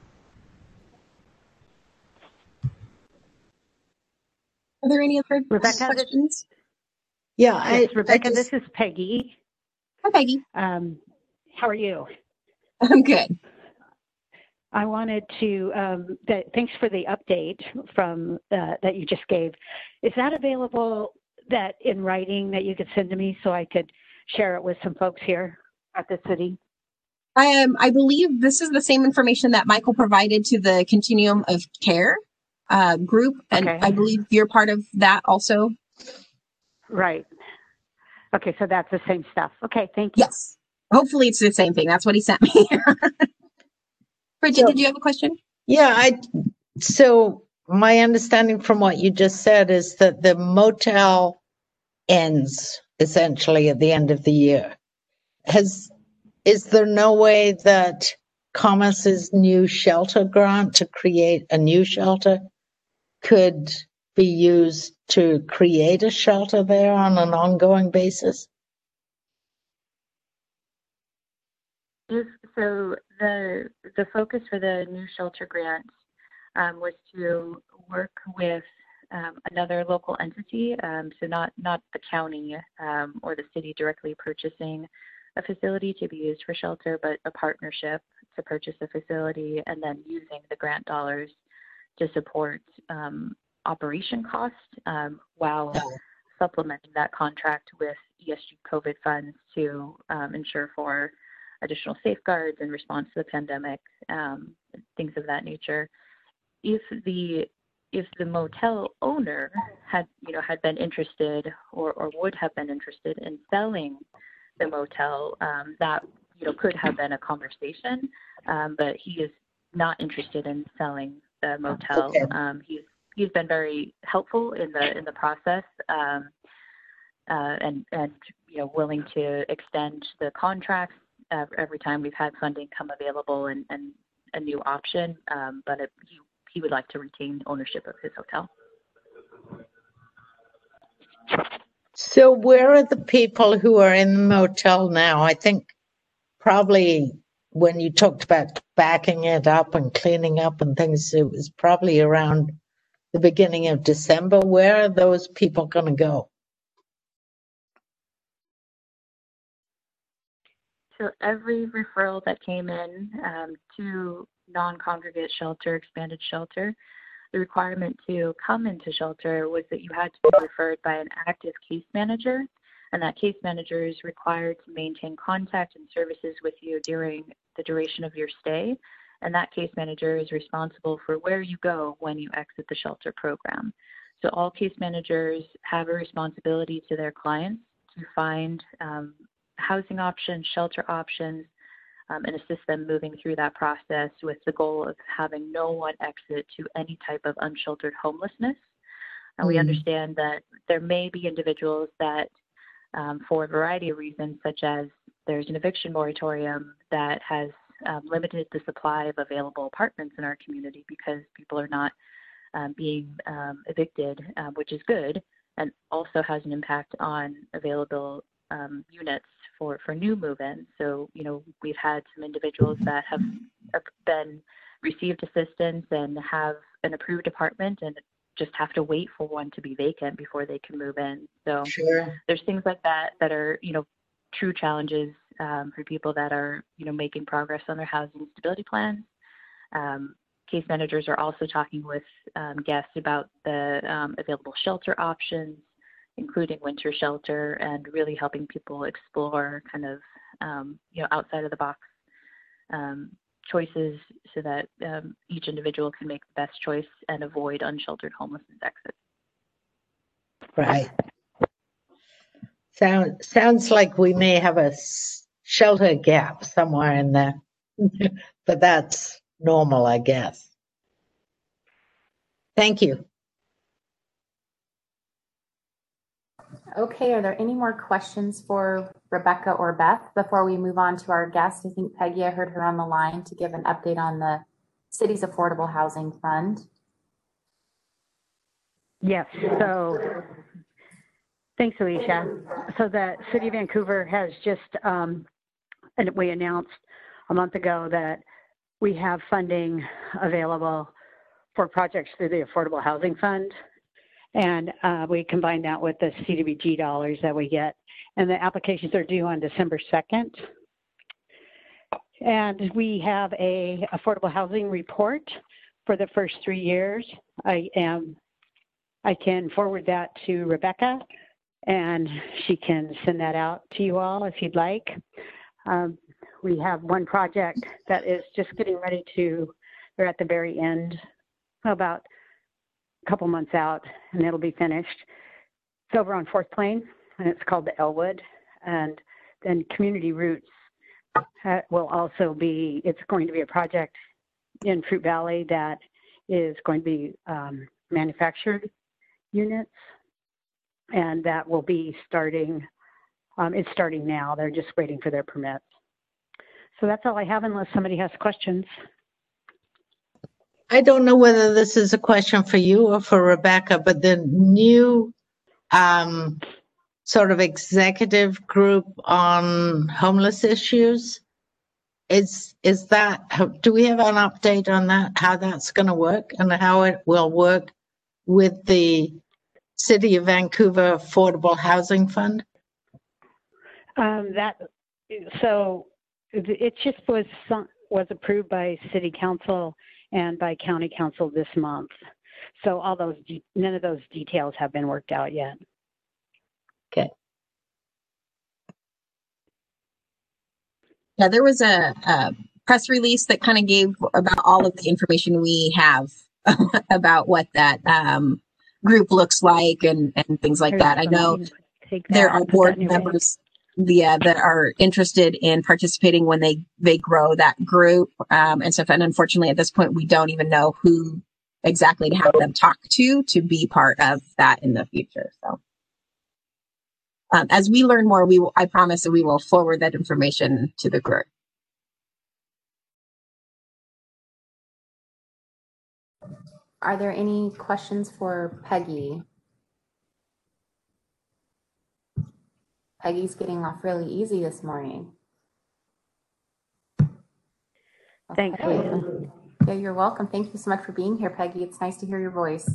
Are there any other Rebecca, questions? Yeah, Rebecca, this is Peggy. Hi, Peggy. How are you? I'm good. I wanted to thanks for the update from that you just gave. Is that available that in writing that you could send to me so I could share it with some folks here at the city? I believe this is the same information that Michael provided to the Continuum of Care group, and Okay. I believe you're part of that also. Right. Okay, so that's the same stuff. Okay, thank you. Yes. Hopefully it's the same thing. That's what he sent me. Bridget, did you have a question? Yeah, so my understanding from what you just said is that the motel ends essentially at the end of the year. Is there no way that Commerce's new shelter grant to create a new shelter could be used to create a shelter there on an ongoing basis? So the focus for the new shelter grant was to work with another local entity, so not the county or the city directly purchasing a facility to be used for shelter, but a partnership to purchase a facility and then using the grant dollars to support operation costs while supplementing that contract with ESG COVID funds to ensure for additional safeguards in response to the pandemic, things of that nature. If the motel owner had been interested or would have been interested in selling the motel, that could have been a conversation, but he is not interested in selling the motel. Okay. He's been very helpful in the process, and willing to extend the contracts every time we've had funding come available, and a new option, but he would like to retain ownership of his hotel. So where are the people who are in the motel now? I think probably when you talked about backing it up and cleaning up and things, it was probably around the beginning of December. Where are those people going to go? So every referral that came in to non-congregate shelter, expanded shelter, the requirement to come into shelter was that you had to be referred by an active case manager, and that case manager is required to maintain contact and services with you during the duration of your stay, and that case manager is responsible for where you go when you exit the shelter program. So all case managers have a responsibility to their clients to find housing options, shelter options, and assist them moving through that process with the goal of having no one exit to any type of unsheltered homelessness. And we understand that there may be individuals that, for a variety of reasons, such as there's an eviction moratorium that has limited the supply of available apartments in our community because people are not being evicted, which is good, and also has an impact on available units for new move-ins. So, we've had some individuals that have received assistance and have an approved apartment and just have to wait for one to be vacant before they can move in. So there's things like that are, true challenges for people that are, making progress on their housing stability plans. Case managers are also talking with guests about the available shelter options, including winter shelter, and really helping people explore kind of, outside of the box choices so that each individual can make the best choice and avoid unsheltered homelessness exits. Right. Sounds like we may have a shelter gap somewhere in there, but that's normal, I guess. Thank you. Okay, are there any more questions for Rebecca or Beth before we move on to our guest? I think Peggy, I heard her on the line to give an update on the city's affordable housing fund. Yes, so thanks, Alicia. So the City of Vancouver has just, and we announced a month ago that we have funding available for projects through the Affordable Housing Fund. And we combine that with the CDBG dollars that we get. And the applications are due on December 2nd. And we have a affordable housing report for the first 3 years. I can forward that to Rebecca, and she can send that out to you all if you'd like. We have one project that is just getting ready to, they're at the very end, about couple months out, and it'll be finished. It's over on 4th Plain, and it's called the Elwood. And then Community Roots will also be, it's going to be a project in Fruit Valley that is going to be manufactured units, and that will be starting, it's starting now. They're just waiting for their permits. So that's all I have unless somebody has questions. I don't know whether this is a question for you or for Rebecca, but the new sort of executive group on homeless issues, is that, do we have an update on that, how that's going to work and how it will work with the City of Vancouver Affordable Housing Fund? So it just was approved by City Council and by County Council this month. So none of those details have been worked out yet. Okay. Yeah, there was a press release that kind of gave about all of the information we have about what that group looks like and things like that. I know there are board members that are interested in participating when they grow that group and stuff. And unfortunately, at this point, we don't even know who exactly to have them talk to be part of that in the future. So as we learn more, I promise that we will forward that information to the group. Are there any questions for Peggy? Peggy's getting off really easy this morning. Thanks, Lisa. Yeah, you're welcome. Thank you so much for being here, Peggy. It's nice to hear your voice.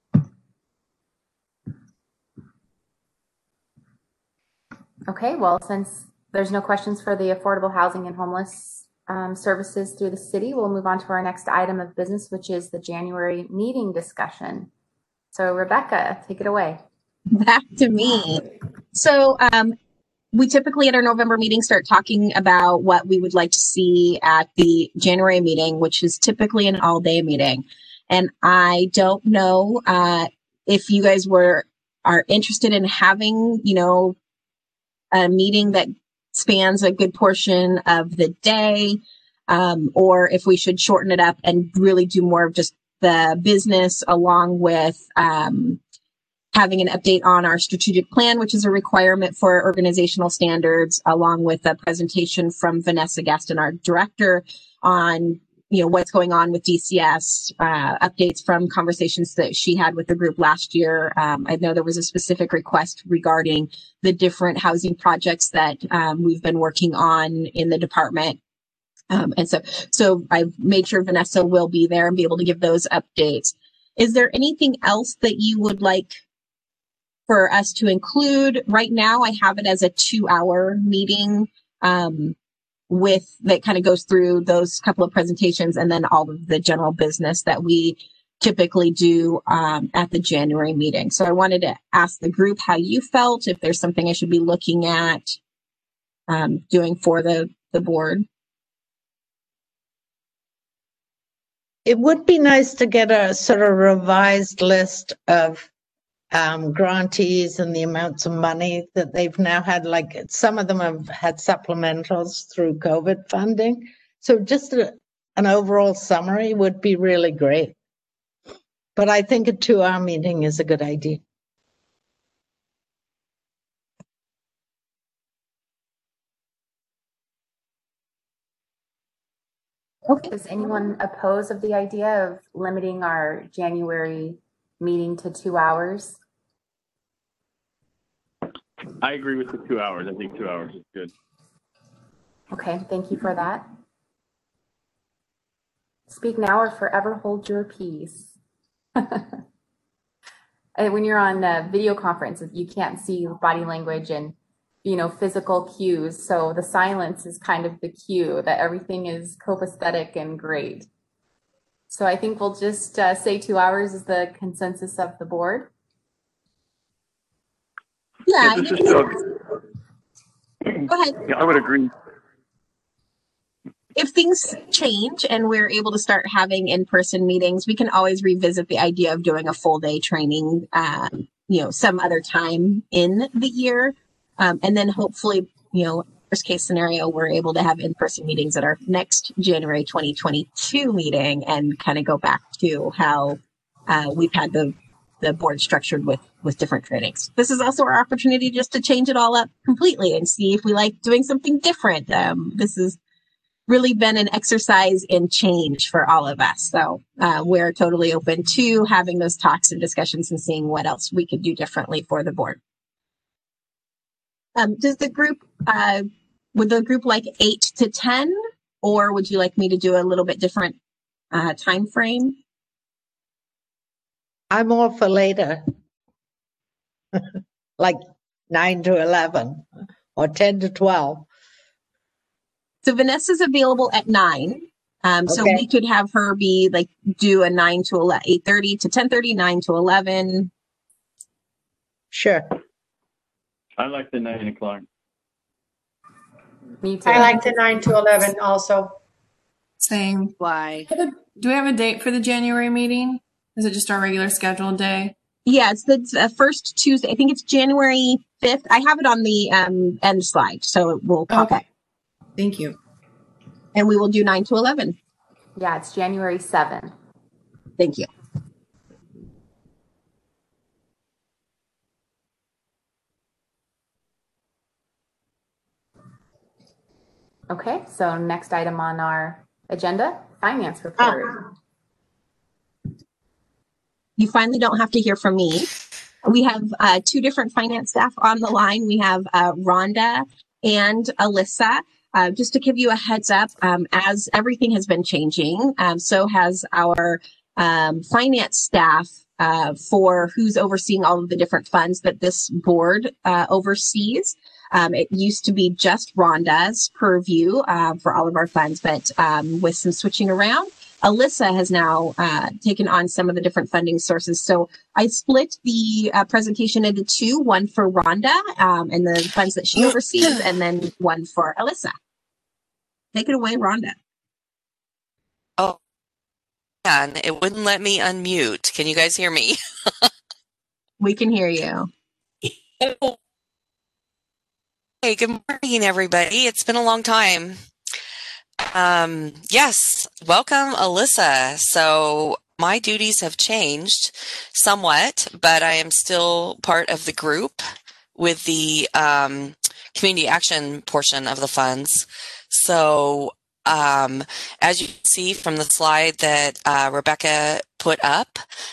Okay, well, since there's no questions for the affordable housing and homeless services through the city, we'll move on to our next item of business, which is the January meeting discussion. So Rebecca, take it away. Back to me. So we typically at our November meeting start talking about what we would like to see at the January meeting, which is typically an all-day meeting. And I don't know if you guys are interested in having, a meeting that spans a good portion of the day, or if we should shorten it up and really do more of just the business, along with having an update on our strategic plan, which is a requirement for organizational standards, along with a presentation from Vanessa Gaston, our director, on what's going on with DCS, updates from conversations that she had with the group last year. I know there was a specific request regarding the different housing projects that we've been working on in the department. And so I've made sure Vanessa will be there and be able to give those updates. Is there anything else that you would like for us to include? Right now, I have it as a 2-hour meeting with that kind of goes through those couple of presentations and then all of the general business that we typically do at the January meeting. So I wanted to ask the group how you felt, if there's something I should be looking at doing for the board. It would be nice to get a sort of revised list of grantees and the amounts of money that they've now had. Like some of them have had supplementals through COVID funding. So just an overall summary would be really great. But I think a 2-hour meeting is a good idea. Okay. Does anyone oppose of the idea of limiting our January meeting to 2 hours? I agree with the 2 hours. I think 2 hours is good. Okay, thank you for that. Speak now or forever hold your peace. And when you're on a video conference, you can't see body language and physical cues. So the silence is kind of the cue that everything is copacetic and great. So I think we'll just say 2 hours is the consensus of the board. Yeah. This is Doug. Go ahead. Yeah, I would agree. If things change and we're able to start having in-person meetings, we can always revisit the idea of doing a full day training, some other time in the year. And then hopefully, worst case scenario, we're able to have in-person meetings at our next January 2022 meeting and kind of go back to how we've had the board structured with different trainings. This is also our opportunity just to change it all up completely and see if we like doing something different. This has really been an exercise in change for all of us. So we're totally open to having those talks and discussions and seeing what else we could do differently for the board. Does the group, would the group like 8 to 10, or would you like me to do a little bit different time frame? I'm all for later, like 9 to 11 or 10 to 12. So Vanessa's available at 9. So Okay. we could have her do a 9 to 11, 8:30 to 10:30, 9 to 11. Sure. I like the 9 o'clock. Me too. I like the 9 to 11 also. Same. Why? Do we have a date for the January meeting? Is it just our regular scheduled day? Yeah, it's the first Tuesday. I think it's January 5th. I have it on the end slide, so it will pop up. Thank you. And we will do 9 to 11. Yeah, it's January 7th. Thank you. Okay, so next item on our agenda, finance report. you finally don't have to hear from me. We have two different finance staff on the line. We have Rhonda and Alyssa. Just to give you a heads up, as everything has been changing, so has our finance staff for who's overseeing all of the different funds that this board oversees. It used to be just Rhonda's purview for all of our funds, but with some switching around, Alyssa has now taken on some of the different funding sources. So I split the presentation into two, one for Rhonda and the funds that she oversees, and then one for Alyssa. Take it away, Rhonda. Oh, and it wouldn't let me unmute. Can you guys hear me? We can hear you. Hey, good morning, everybody. It's been a long time. Yes, welcome, Alyssa. So my duties have changed somewhat, but I am still part of the group with the community action portion of the funds. So as you can see from the slide that Rebecca put up,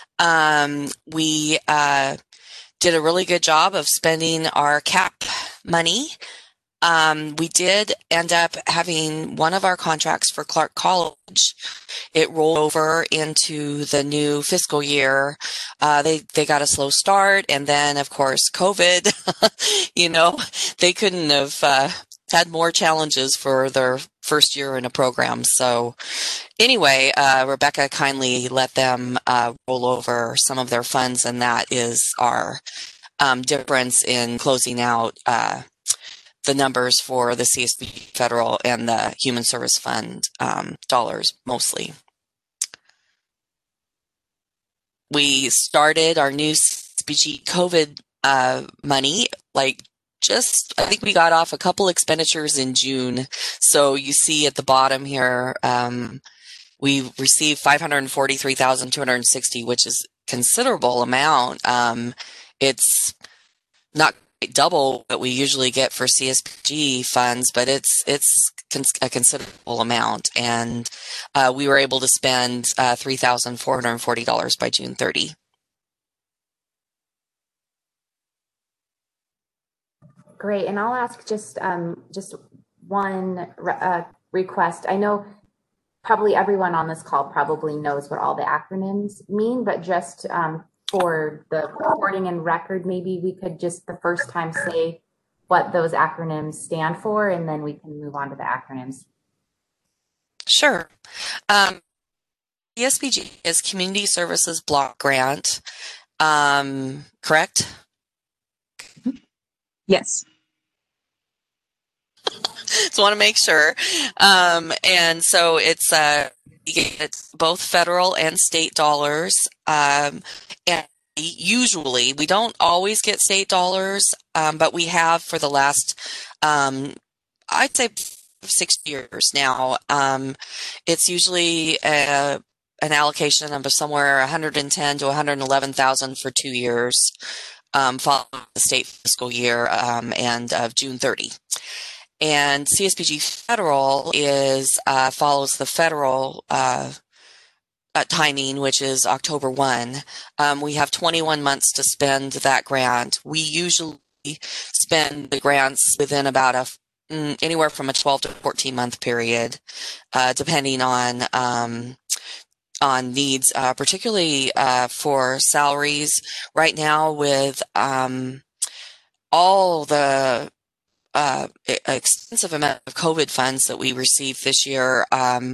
we did a really good job of spending our CAP money. We did end up having one of our contracts for Clark College. It rolled over into the new fiscal year. They got a slow start, and then of course COVID. They couldn't have had more challenges for their first year in a program. So anyway, Rebecca kindly let them roll over some of their funds, and that is our difference in closing out the numbers for the CSBG federal and the Human Service Fund dollars mostly. We started our new CSBG COVID money, I think we got off a couple expenditures in June. So you see at the bottom here, we received $543,260, which is a considerable amount. It's not double what we usually get for CSBG funds, but it's a considerable amount. And we were able to spend $3,440 by June 30. Great, and I'll ask just one request. I know probably everyone on this call probably knows what all the acronyms mean, but just for the recording and record, maybe we could just the first time say what those acronyms stand for, and then we can move on to the acronyms. Sure. CSBG is Community Services Block Grant, correct? Yes. Just want to make sure. And so it's both federal and state dollars. And usually, we don't always get state dollars, but we have for the last, I'd say 6 years now. It's usually an allocation of somewhere 110 to 111,000 for 2 years. Following the state fiscal year and of June 30. And CSBG Federal follows the federal timing, which is October 1. We have 21 months to spend that grant. We usually spend the grants within about anywhere from a 12 to 14 month period, depending on needs, particularly for salaries. Right now, with all the extensive amount of COVID funds that we received this year,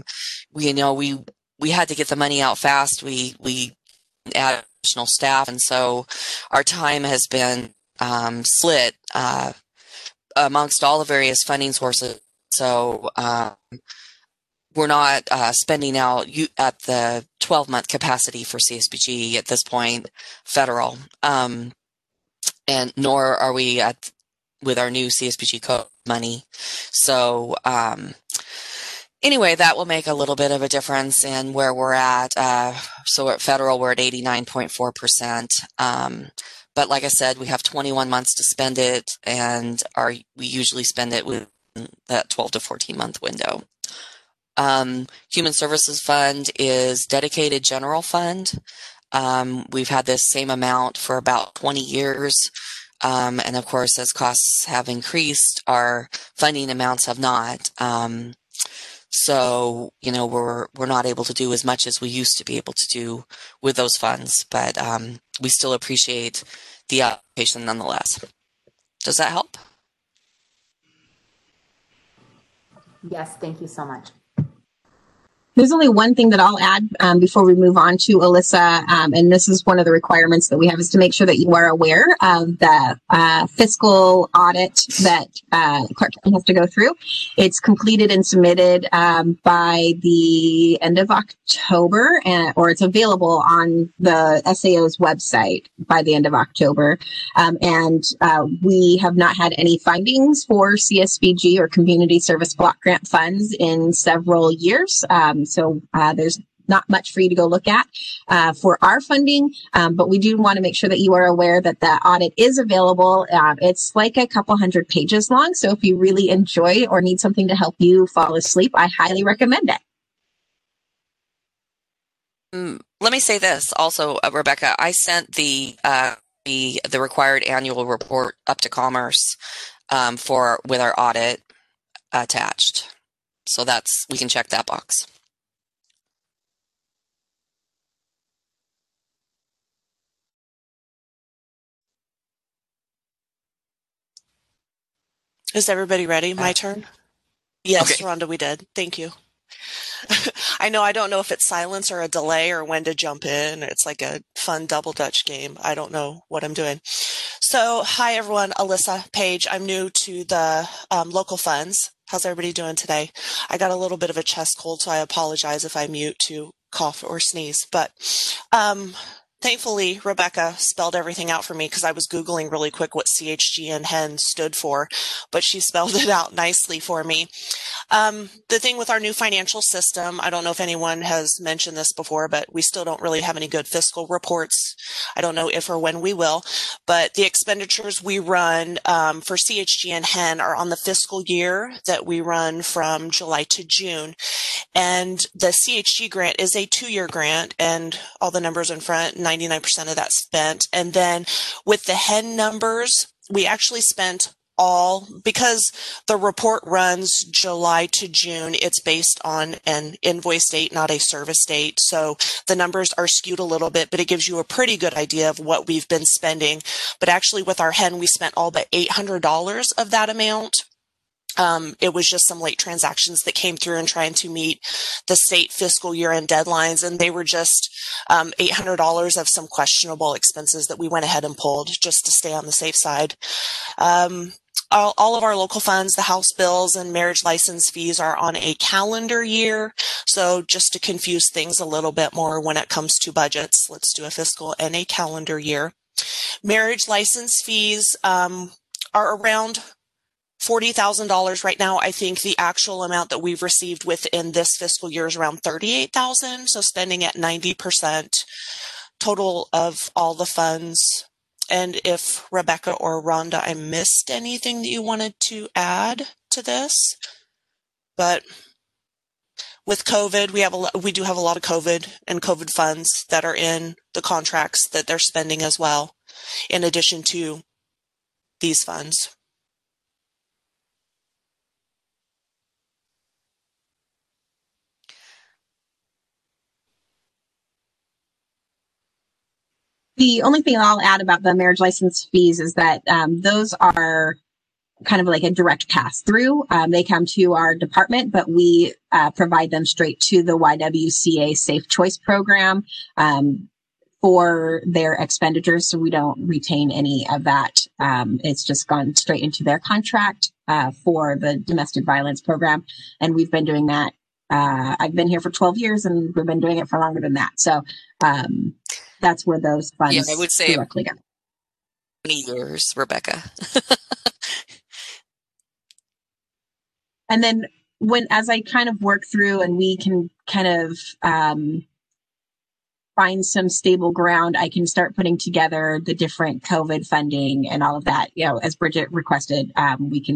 we had to get the money out fast. We add additional staff, and so our time has been split amongst all the various funding sources. So we're not spending out at the 12-month capacity for CSBG at this point, federal, and nor are we with our new CSBG code money. So anyway, that will make a little bit of a difference in where we're at. So at federal, we're at 89.4%. But like I said, we have 21 months to spend it, and we usually spend it within that 12 to 14 month window. Human Services Fund is dedicated general fund. We've had this same amount for about 20 years. And of course, as costs have increased, our funding amounts have not. So, we're not able to do as much as we used to be able to do with those funds, but we still appreciate the application nonetheless. Does that help? Yes, thank you so much. There's only one thing that I'll add before we move on to Alyssa, and this is one of the requirements that we have, is to make sure that you are aware of the fiscal audit that Clark County has to go through. It's completed and submitted by the end of October, or it's available on the SAO's website by the end of October. And we have not had any findings for CSBG or Community Service Block Grant funds in several years. So there's not much for you to go look at for our funding, but we do want to make sure that you are aware that the audit is available. It's like a couple hundred pages long, so if you really enjoy or need something to help you fall asleep, I highly recommend it. Let me say this also, Rebecca. I sent the required annual report up to Commerce with our audit attached, so we can check that box. Is everybody ready? My turn? Yes, Okay. Rhonda, we did. Thank you. I don't know if it's silence or a delay or when to jump in. It's like a fun double Dutch game. I don't know what I'm doing. So, hi everyone, Alyssa Page. I'm new to the local funds. How's everybody doing today? I got a little bit of a chest cold, so I apologize if I mute to cough or sneeze. But thankfully, Rebecca spelled everything out for me because I was Googling really quick what CHG and HEN stood for, but she spelled it out nicely for me. The thing with our new financial system, I don't know if anyone has mentioned this before, but we still don't really have any good fiscal reports. I don't know if or when we will, but the expenditures we run for CHG and HEN are on the fiscal year that we run from July to June. And the CHG grant is a 2-year grant, and all the numbers in front, 99% of that's spent. And then with the HEN numbers, we actually spent because the report runs July to June, it's based on an invoice date, not a service date. So the numbers are skewed a little bit, but it gives you a pretty good idea of what we've been spending. But actually with our HEN, we spent all but $800 of that amount. It was just some late transactions that came through and trying to meet the state fiscal year-end deadlines, and they were just $800 of some questionable expenses that we went ahead and pulled just to stay on the safe side. All of our local funds, the House bills and marriage license fees are on a calendar year. So just to confuse things a little bit more when it comes to budgets, let's do a fiscal and a calendar year. Marriage license fees are around $40,000 right now. I think the actual amount that we've received within this fiscal year is around $38,000. So spending at 90% total of all the funds. And if Rebecca or Rhonda, I missed anything that you wanted to add to this, but with COVID, we do have a lot of COVID and COVID funds that are in the contracts that they're spending as well, in addition to these funds. The only thing I'll add about the marriage license fees is that those are kind of like a direct pass through. They come to our department, but we provide them straight to the YWCA Safe Choice program for their expenditures. So we don't retain any of that. It's just gone straight into their contract for the domestic violence program. And we've been doing that. I've been here for 12 years and we've been doing it for longer than that. So that's where those funds I would say directly go. 20 years, Rebecca. And then as I kind of work through and we can kind of find some stable ground, I can start putting together the different COVID funding and all of that. As Bridget requested,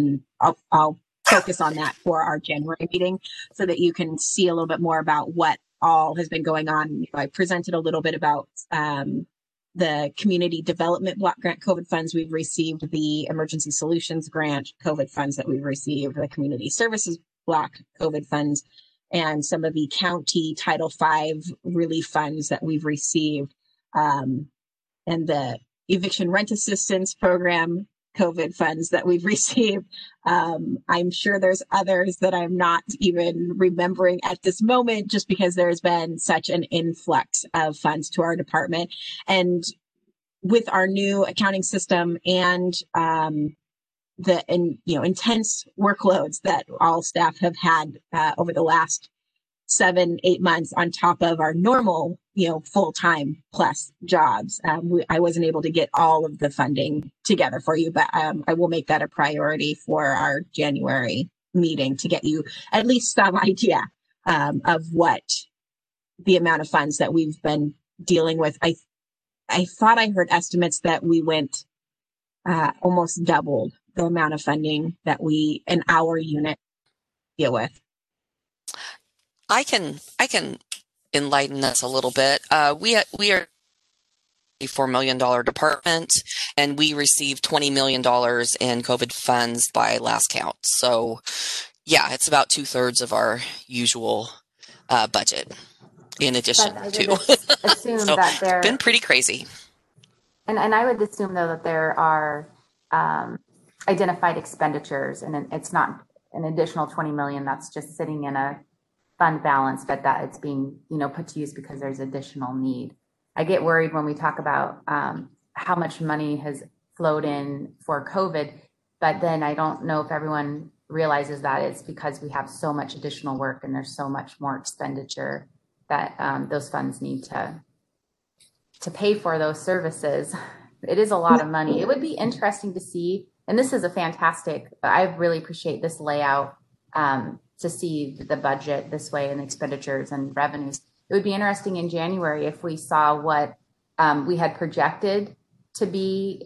I'll focus on that for our January meeting so that you can see a little bit more about what all has been going on. I presented a little bit about the Community Development Block Grant COVID funds we've received, the Emergency Solutions Grant COVID funds that we've received, the Community Services Block COVID funds, and some of the county Title V relief funds that we've received, and the Eviction Rent Assistance Program COVID funds that we've received. I'm sure there's others that I'm not even remembering at this moment, just because there's been such an influx of funds to our department. And with our new accounting system and intense workloads that all staff have had over the last 7-8 months on top of our normal, full-time plus jobs. I wasn't able to get all of the funding together for you, but I will make that a priority for our January meeting to get you at least some idea of what the amount of funds that we've been dealing with. I thought I heard estimates that we went almost doubled the amount of funding that we in our unit deal with. I can enlighten us a little bit. We are a $4 million department, and we received $20 million in COVID funds by last count. So, yeah, it's about 2/3 of our usual budget. In addition to, assume so that there been pretty crazy. And I would assume though that there are identified expenditures, and it's not an additional 20 million that's just sitting in a fund balance, but that it's being, put to use because there's additional need. I get worried when we talk about how much money has flowed in for COVID, but then I don't know if everyone realizes that it's because we have so much additional work and there's so much more expenditure that those funds need to pay for those services. It is a lot of money. It would be interesting to see, and this is I really appreciate this layout, to see the budget this way and expenditures and revenues. It would be interesting in January if we saw what we had projected to be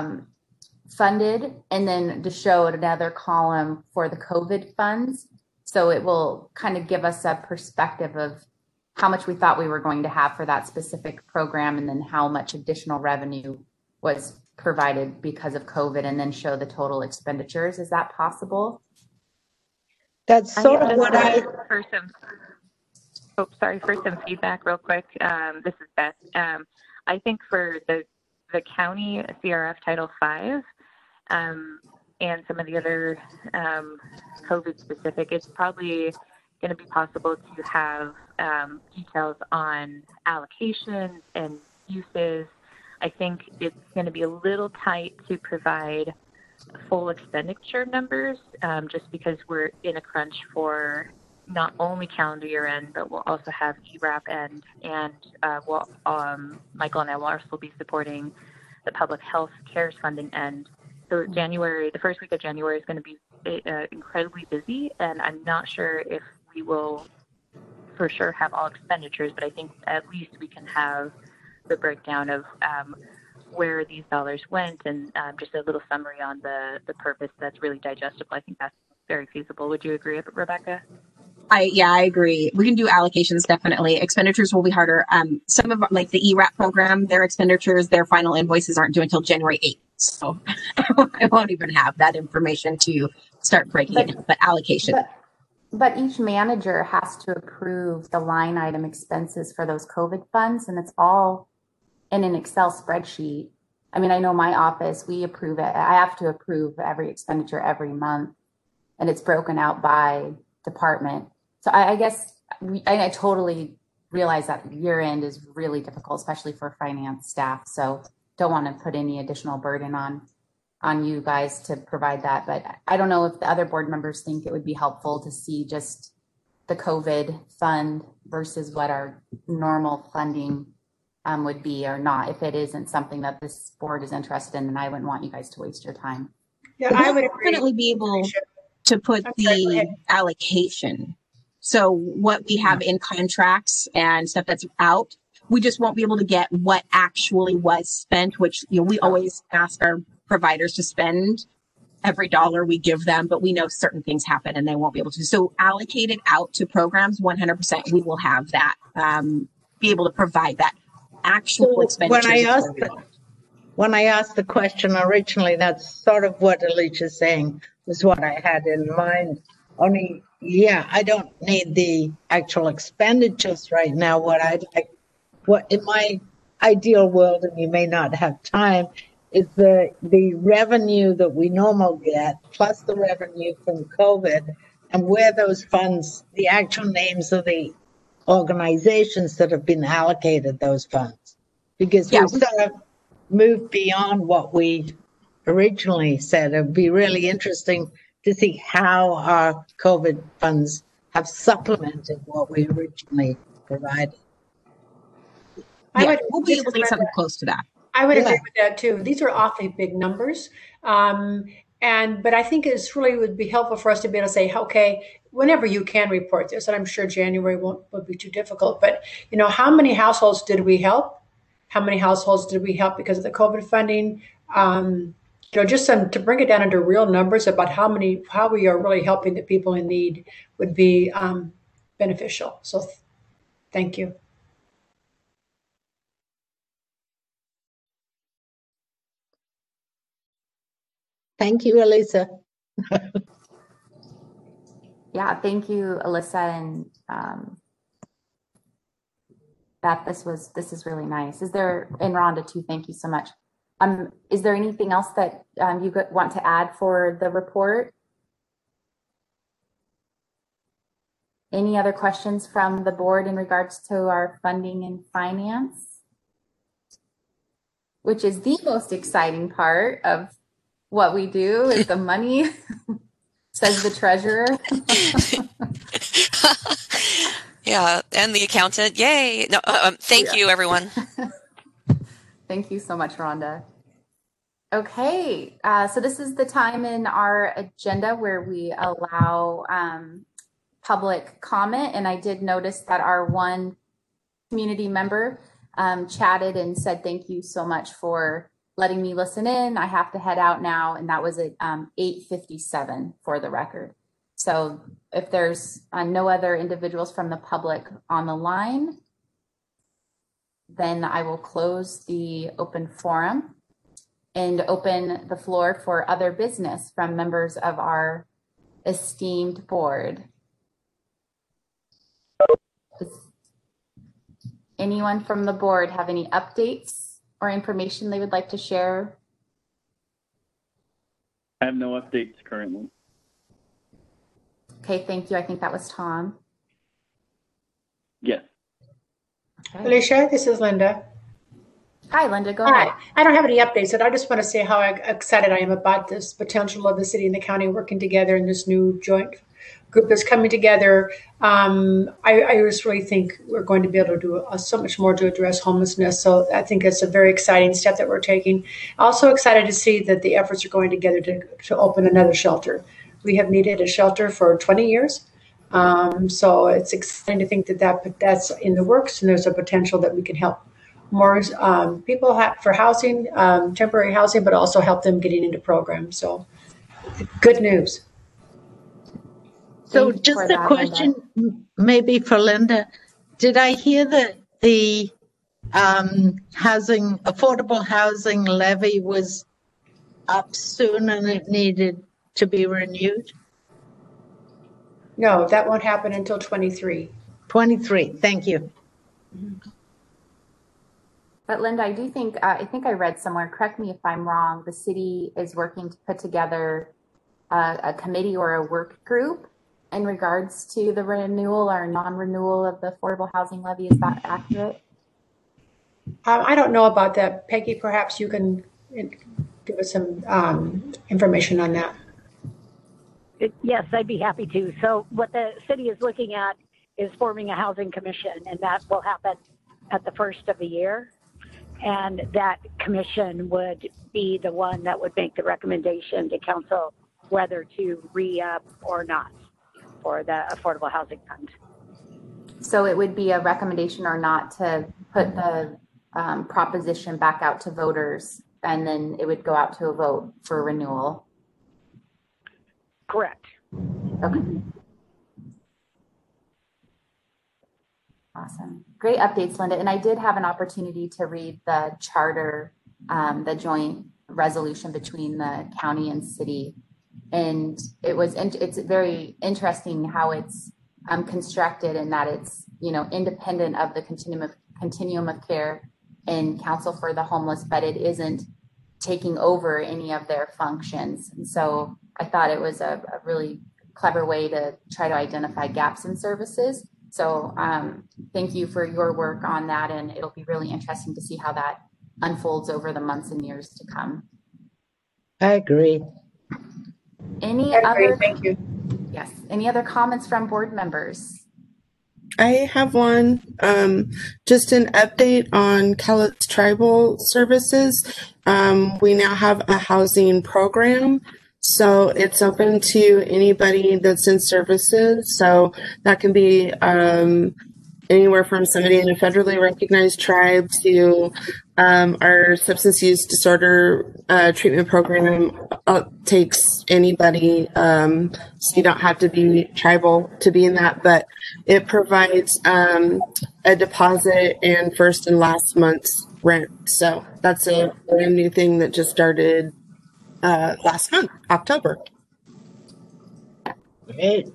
funded, and then to show another column for the COVID funds. So it will kind of give us a perspective of how much we thought we were going to have for that specific program, and then how much additional revenue was provided because of COVID, and then show the total expenditures. Is that possible? That's sort of what for some feedback real quick. This is Beth. I think for the county CRF Title V and some of the other COVID specific, it's probably going to be possible to have details on allocations and uses. I think it's going to be a little tight to provide full expenditure numbers, just because we're in a crunch for not only calendar year end, but we'll also have ERAP end, and Michael and I will also be supporting the public health cares funding end. So the first week of January is going to be incredibly busy, and I'm not sure if we will for sure have all expenditures, but I think at least we can have the breakdown of where these dollars went, and just a little summary on the purpose that's really digestible. I think that's very feasible. Would you agree, Rebecca? I agree. We can do allocations, definitely. Expenditures will be harder. Some of like the ERAP program, their expenditures, their final invoices aren't due until January 8th. So I won't even have that information to start breaking it down, but allocation. But each manager has to approve the line item expenses for those COVID funds, and it's all in an Excel spreadsheet. I mean, I know my office, we approve it. I have to approve every expenditure every month, and it's broken out by department. So I guess I totally realize that year end is really difficult, especially for finance staff. So don't want to put any additional burden on you guys to provide that. But I don't know if the other board members think it would be helpful to see just the COVID fund versus what our normal funding would be or not. If it isn't something that this board is interested in, then I wouldn't want you guys to waste your time. Yeah, I would definitely be able to put the allocation. So what we have in contracts and stuff that's out, we just won't be able to get what actually was spent, which we always ask our providers to spend every dollar we give them, but we know certain things happen and they won't be able to. So allocated out to programs, 100%, we will have that, be able to provide that actual expenditures. When I asked the question originally, that's sort of what Alicia's saying was what I had in mind. Only, yeah, I don't need the actual expenditures right now. What in my ideal world, and you may not have time, is the revenue that we normally get plus the revenue from COVID, and where those funds, the actual names of the organizations that have been allocated those funds, because we sort of moved beyond what we originally said. It would be really interesting to see how our COVID funds have supplemented what we originally provided. We'll be able to get something close to that. I would agree with that too. These are awfully big numbers. But I think it's really would be helpful for us to be able to say, okay, whenever you can report this, and I'm sure January would be too difficult, but how many households did we help? How many households did we help because of the COVID funding? Just to bring it down into real numbers about how we are really helping the people in need would be beneficial. So thank you. Thank you, Elisa. Yeah, thank you, Alyssa and Beth. This is really nice. And Rhonda too, thank you so much. Is there anything else that you want to add for the report? Any other questions from the board in regards to our funding and finance? Which is the most exciting part of what we do is the money, says the treasurer. Yeah, and the accountant. Yay. No, thank you, everyone. Thank you so much, Rhonda. Okay, so this is the time in our agenda where we allow public comment. And I did notice that our one community member chatted and said, thank you so much for letting me listen in. I have to head out now. And that was at 8:57 for the record. So if there's no other individuals from the public on the line, then I will close the open forum and open the floor for other business from members of our esteemed board. Does anyone from the board have any updates or information they would like to share? I have no updates currently. Okay, thank you. I think that was Tom. Yes. Okay. Alicia, this is Linda. Hi, Linda. Go ahead. I don't have any updates, but I just want to say how excited I am about this potential of the city and the county working together in this new joint group that's coming together. I just really think we're going to be able to do so much more to address homelessness. So I think it's a very exciting step that we're taking. Also excited to see that the efforts are going together to open another shelter. We have needed a shelter for 20 years. So it's exciting to think that's in the works, and there's a potential that we can help more people for housing, temporary housing, but also help them getting into programs. So good news. So just a question, maybe for Linda. Did I hear that the affordable housing levy was up soon and it needed to be renewed? No, that won't happen until 23. 23, thank you. Mm-hmm. But Linda, I do think, I think I read somewhere, correct me if I'm wrong, the city is working to put together a committee or a work group in regards to the renewal or non-renewal of the affordable housing levy. Is that accurate? I don't know about that. Peggy, perhaps you can give us some information on that. Yes, I'd be happy to. So what the city is looking at is forming a housing commission, and that will happen at the first of the year. And that commission would be the one that would make the recommendation to council whether to re-up or not for the Affordable Housing Fund. So it would be a recommendation or not to put the proposition back out to voters, and then it would go out to a vote for renewal. Correct. Okay. Awesome. Great updates, Linda. And I did have an opportunity to read the charter, the joint resolution between the county and city. And it's very interesting how it's constructed, and that it's, independent of the continuum of care and Council for the Homeless, but it isn't taking over any of their functions. And so I thought it was a really clever way to try to identify gaps in services. So thank you for your work on that, and it'll be really interesting to see how that unfolds over the months and years to come. I agree. Thank you. Yes. Any other comments from board members? I have one, just an update on Cowlitz Tribal Services. We now have a housing program, so it's open to anybody that's in services. So that can be anywhere from somebody in a federally recognized tribe to our substance use disorder treatment program takes anybody. So you don't have to be tribal to be in that, but it provides a deposit and first and last month's rent. So that's a brand new thing that just started last month, October. Great.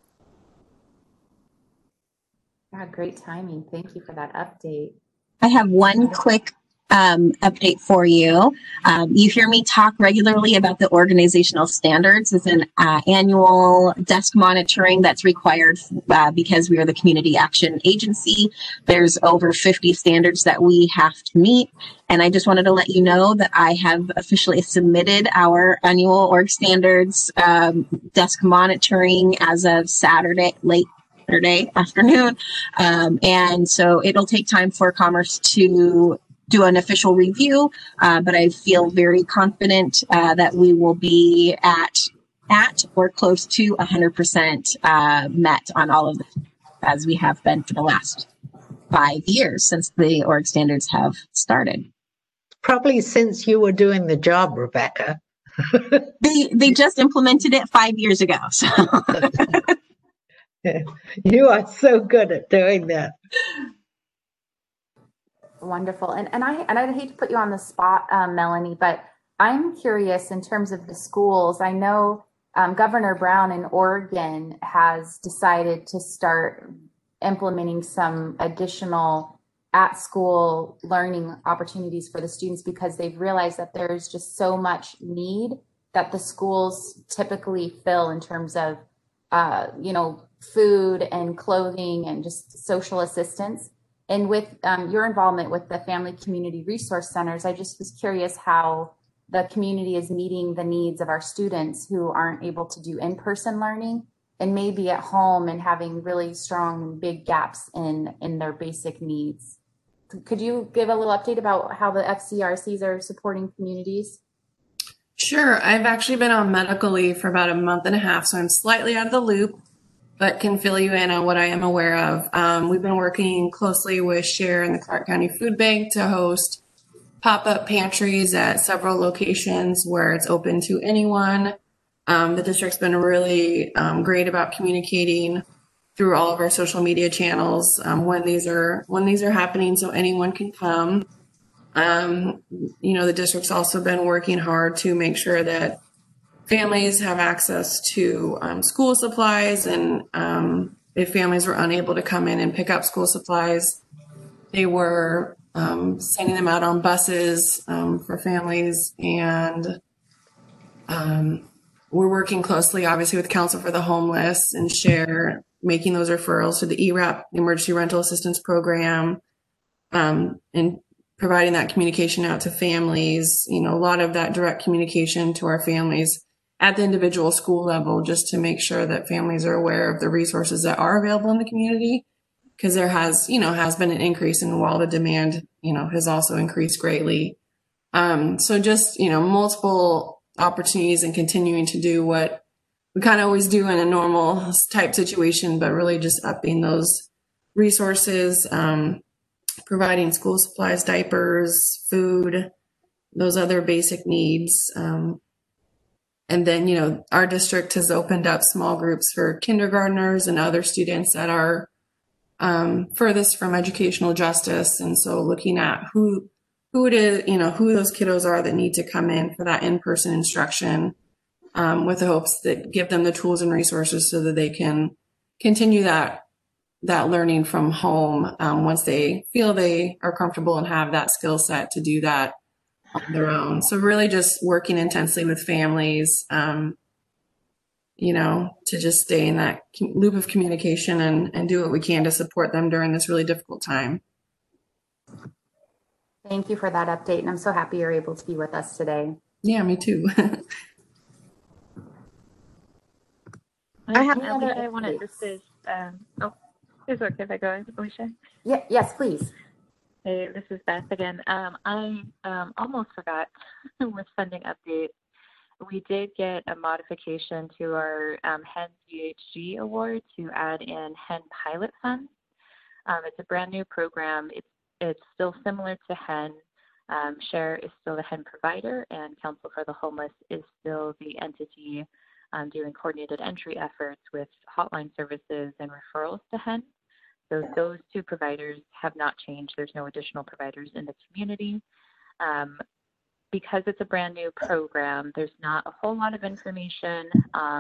Great timing. Thank you for that update. I have one quick update for you. You hear me talk regularly about the organizational standards as an annual desk monitoring that's required because we are the community action agency. There's over 50 standards that we have to meet. And I just wanted to let you know that I have officially submitted our annual org standards desk monitoring as of Saturday afternoon. And so it'll take time for Commerce to do an official review, but I feel very confident that we will be at or close to 100% met on all of this, as we have been for the last 5 years since the org standards have started. Probably since you were doing the job, Rebecca. They just implemented it 5 years ago. So. You are so good at doing that. Wonderful. And I hate to put you on the spot, Melanie, but I'm curious in terms of the schools. I know Governor Brown in Oregon has decided to start implementing some additional at-school learning opportunities for the students because they've realized that there's just so much need that the schools typically fill in terms of food and clothing and just social assistance. And with your involvement with the Family Community Resource Centers, I just was curious how the community is meeting the needs of our students who aren't able to do in-person learning and maybe at home and having really strong, big gaps in their basic needs. Could you give a little update about how the FCRCs are supporting communities? Sure. I've actually been on medical leave for about a month and a half, so I'm slightly out of the loop, but can fill you in on what I am aware of. We've been working closely with Share and the Clark County Food Bank to host pop-up pantries at several locations where it's open to anyone. The district's been really great about communicating through all of our social media channels when these are happening, so anyone can come. The district's also been working hard to make sure that families have access to school supplies, and if families were unable to come in and pick up school supplies, they were sending them out on buses for families. And we're working closely, obviously, with Council for the Homeless and Share, making those referrals to the ERAP, Emergency Rental Assistance Program, and providing that communication out to families, a lot of that direct communication to our families at the individual school level, just to make sure that families are aware of the resources that are available in the community, because there has been an increase in while the demand, has also increased greatly. So just, multiple opportunities and continuing to do what we kind of always do in a normal type situation, but really just upping those resources, providing school supplies, diapers, food, those other basic needs. And then, our district has opened up small groups for kindergartners and other students that are furthest from educational justice. And so looking at who it is, who those kiddos are that need to come in for that in-person instruction, with the hopes that give them the tools and resources so that they can continue that learning from home once they feel they are comfortable and have that skill set to do that on their own. So really just working intensely with families, to just stay in that loop of communication and do what we can to support them during this really difficult time. Thank you for that update. And I'm so happy you're able to be with us today. Yeah, me too. I wanted to say, it's okay if I go, Alicia? Yeah, yes, please. Hey, this is Beth again. I almost forgot with funding update. We did get a modification to our HEN UHG award to add in HEN pilot funds. It's a brand new program. It's still similar to HEN. SHARE is still the HEN provider, and Council for the Homeless is still the entity doing coordinated entry efforts with hotline services and referrals to HEN. So those two providers have not changed. There's no additional providers in the community. Because it's a brand new program, there's not a whole lot of information,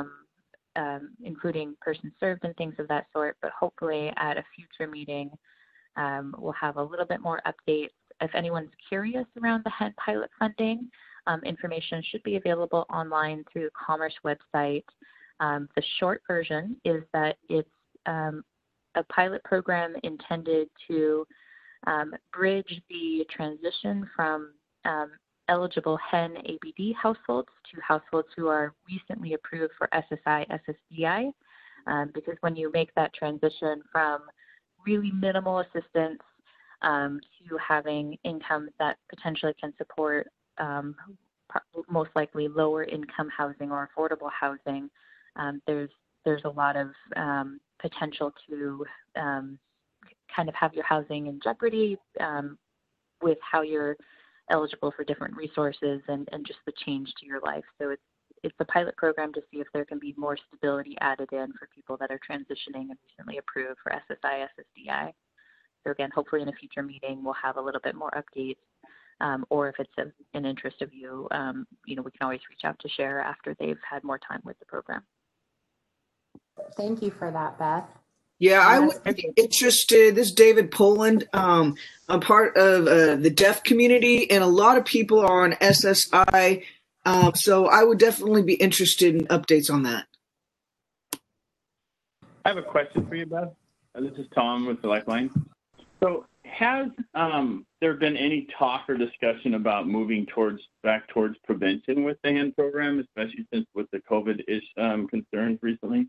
including person served and things of that sort, but hopefully at a future meeting, we'll have a little bit more updates. If anyone's curious around the HEN pilot funding, information should be available online through the Commerce website. The short version is that it's a pilot program intended to bridge the transition from eligible HEN ABD households to households who are recently approved for SSI, SSDI, because when you make that transition from really minimal assistance to having incomes that potentially can support most likely lower income housing or affordable housing, there's a lot of potential to kind of have your housing in jeopardy with how you're eligible for different resources and just the change to your life. So it's a pilot program to see if there can be more stability added in for people that are transitioning and recently approved for SSI, SSDI. So again, hopefully in a future meeting, we'll have a little bit more updates. Or if it's an interest of you, we can always reach out to SHARE after they've had more time with the program. Thank you for that, Beth. Yeah, I would be interested. This is David Poland. I'm part of the deaf community, and a lot of people are on SSI. So I would definitely be interested in updates on that. I have a question for you, Beth. This is Tom with the Lifeline. So has there been any talk or discussion about moving back towards prevention with the HEN program, especially since with the COVID concerns recently?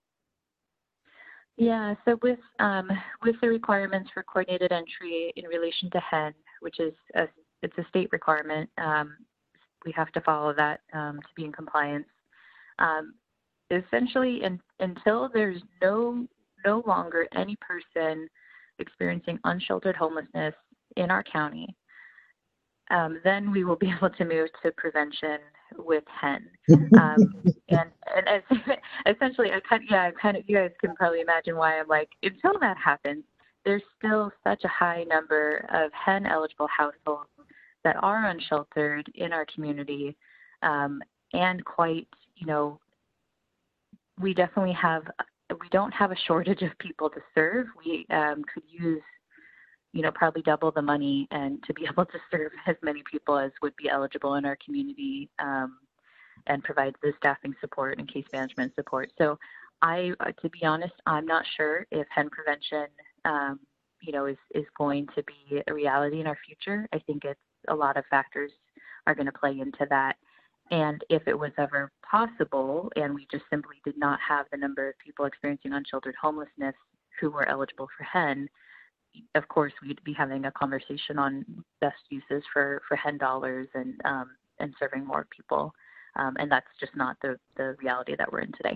Yeah, so with the requirements for coordinated entry in relation to HEN, which is it's a state requirement, we have to follow that to be in compliance. Essentially, until there's no longer any person experiencing unsheltered homelessness in our county, then we will be able to move to prevention with HEN. And essentially, you guys can probably imagine why I'm like, until that happens, there's still such a high number of HEN eligible households that are unsheltered in our community, and quite, we don't have a shortage of people to serve. We could use, probably double the money and to be able to serve as many people as would be eligible in our community, and provide the staffing support and case management support. So to be honest, I'm not sure if HEN prevention, is going to be a reality in our future. I think a lot of factors are going to play into that. And if it was ever possible and we just simply did not have the number of people experiencing unsheltered homelessness who were eligible for HEN, of course, we'd be having a conversation on best uses for HEN dollars and serving more people. And that's just not the reality that we're in today.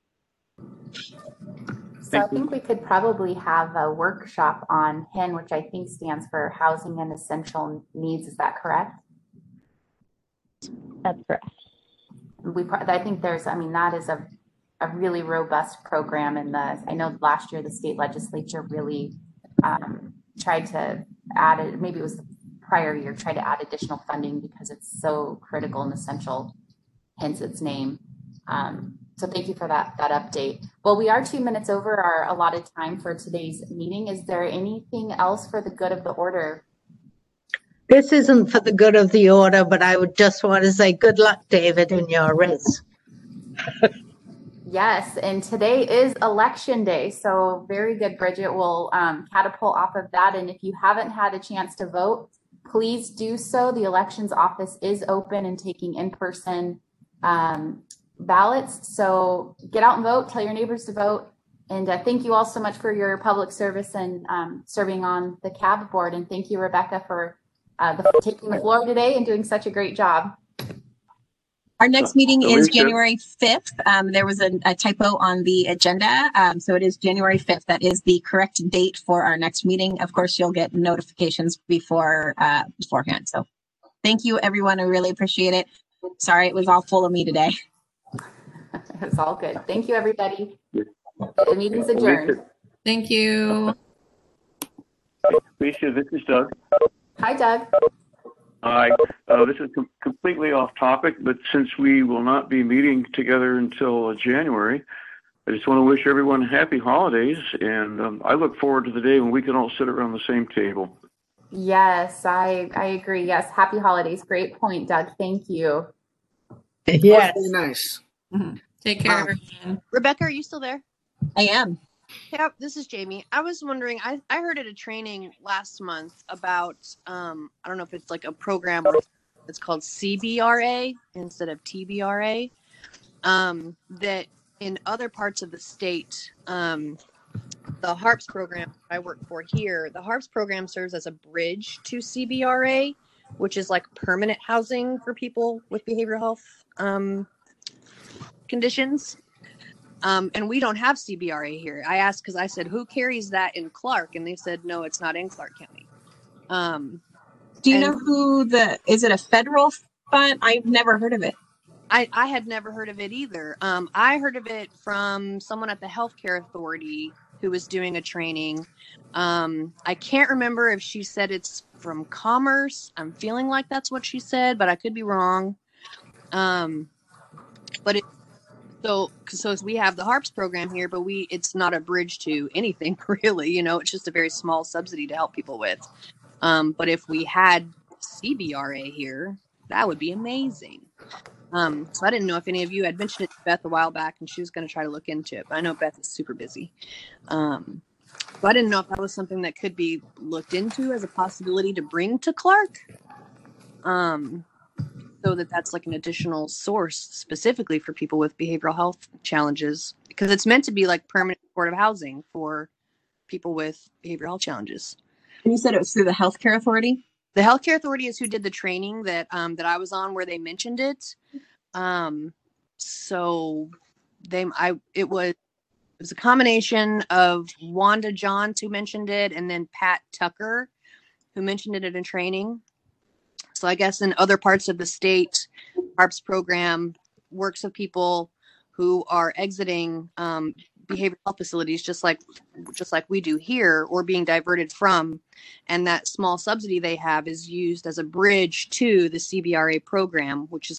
So I think we could probably have a workshop on HEN, which I think stands for Housing and Essential Needs. Is that correct? That's correct. I think that is a really robust program. And I know last year the state legislature really tried to add it, maybe it was the prior year, tried to add additional funding because it's so critical and essential, hence its name. So thank you for that update. Well, we are 2 minutes over our allotted time for today's meeting. Is there anything else for the good of the order? This isn't for the good of the order, but I would just want to say good luck, David, in your race. Yes, and today is election day, so very good, Bridget. We'll catapult off of that. And if you haven't had a chance to vote, please do so. The elections office is open and taking in-person ballots. So get out and vote, tell your neighbors to vote. And thank you all so much for your public service and serving on the CAB board. And thank you, Rebecca, for taking the floor today and doing such a great job. Our next meeting is January 5th. There was a typo on the agenda. So it is January 5th. That is the correct date for our next meeting. Of course, you'll get notifications beforehand. So thank you, everyone. I really appreciate it. Sorry, it was all full of me today. It's all good. Thank you, everybody. The meeting's adjourned. Thank you. Alicia, this is Doug. Hi, Doug. Hi. This is completely off topic, but since we will not be meeting together until January, I just want to wish everyone happy holidays, and I look forward to the day when we can all sit around the same table. Yes, I agree. Yes, happy holidays. Great point, Doug. Thank you. Yes. Very nice. Mm-hmm. Take care, everyone. Rebecca, are you still there? I am. Yeah, this is Jamie. I was wondering, I heard at a training last month about, I don't know if it's like a program, it's called CBRA instead of TBRA, that in other parts of the state, the HARPS program I work for here, the HARPS program serves as a bridge to CBRA, which is like permanent housing for people with behavioral health conditions. And we don't have CBRA here. I asked because I said, who carries that in Clark? And they said, no, it's not in Clark County. Do you know who is it a federal fund? I've never heard of it. I had never heard of it either. I heard of it from someone at the Healthcare Authority who was doing a training. I can't remember if she said it's from Commerce. I'm feeling like that's what she said, but I could be wrong. But So we have the HARPS program here, but it's not a bridge to anything really, it's just a very small subsidy to help people with. But if we had CBRA here, that would be amazing. So I didn't know if any of you had mentioned it to Beth a while back and she was going to try to look into it, but I know Beth is super busy. So I didn't know if that was something that could be looked into as a possibility to bring to Clark. So that's like an additional source specifically for people with behavioral health challenges, because it's meant to be like permanent supportive housing for people with behavioral health challenges. And you said it was through the Healthcare Authority? The Healthcare Authority is who did the training that I was on where they mentioned it. So it was a combination of Wanda Johns who mentioned it and then Pat Tucker who mentioned it at a training. So I guess in other parts of the state, HARPS program works with people who are exiting behavioral health facilities, just like we do here, or being diverted from. And that small subsidy they have is used as a bridge to the CBRA program, which is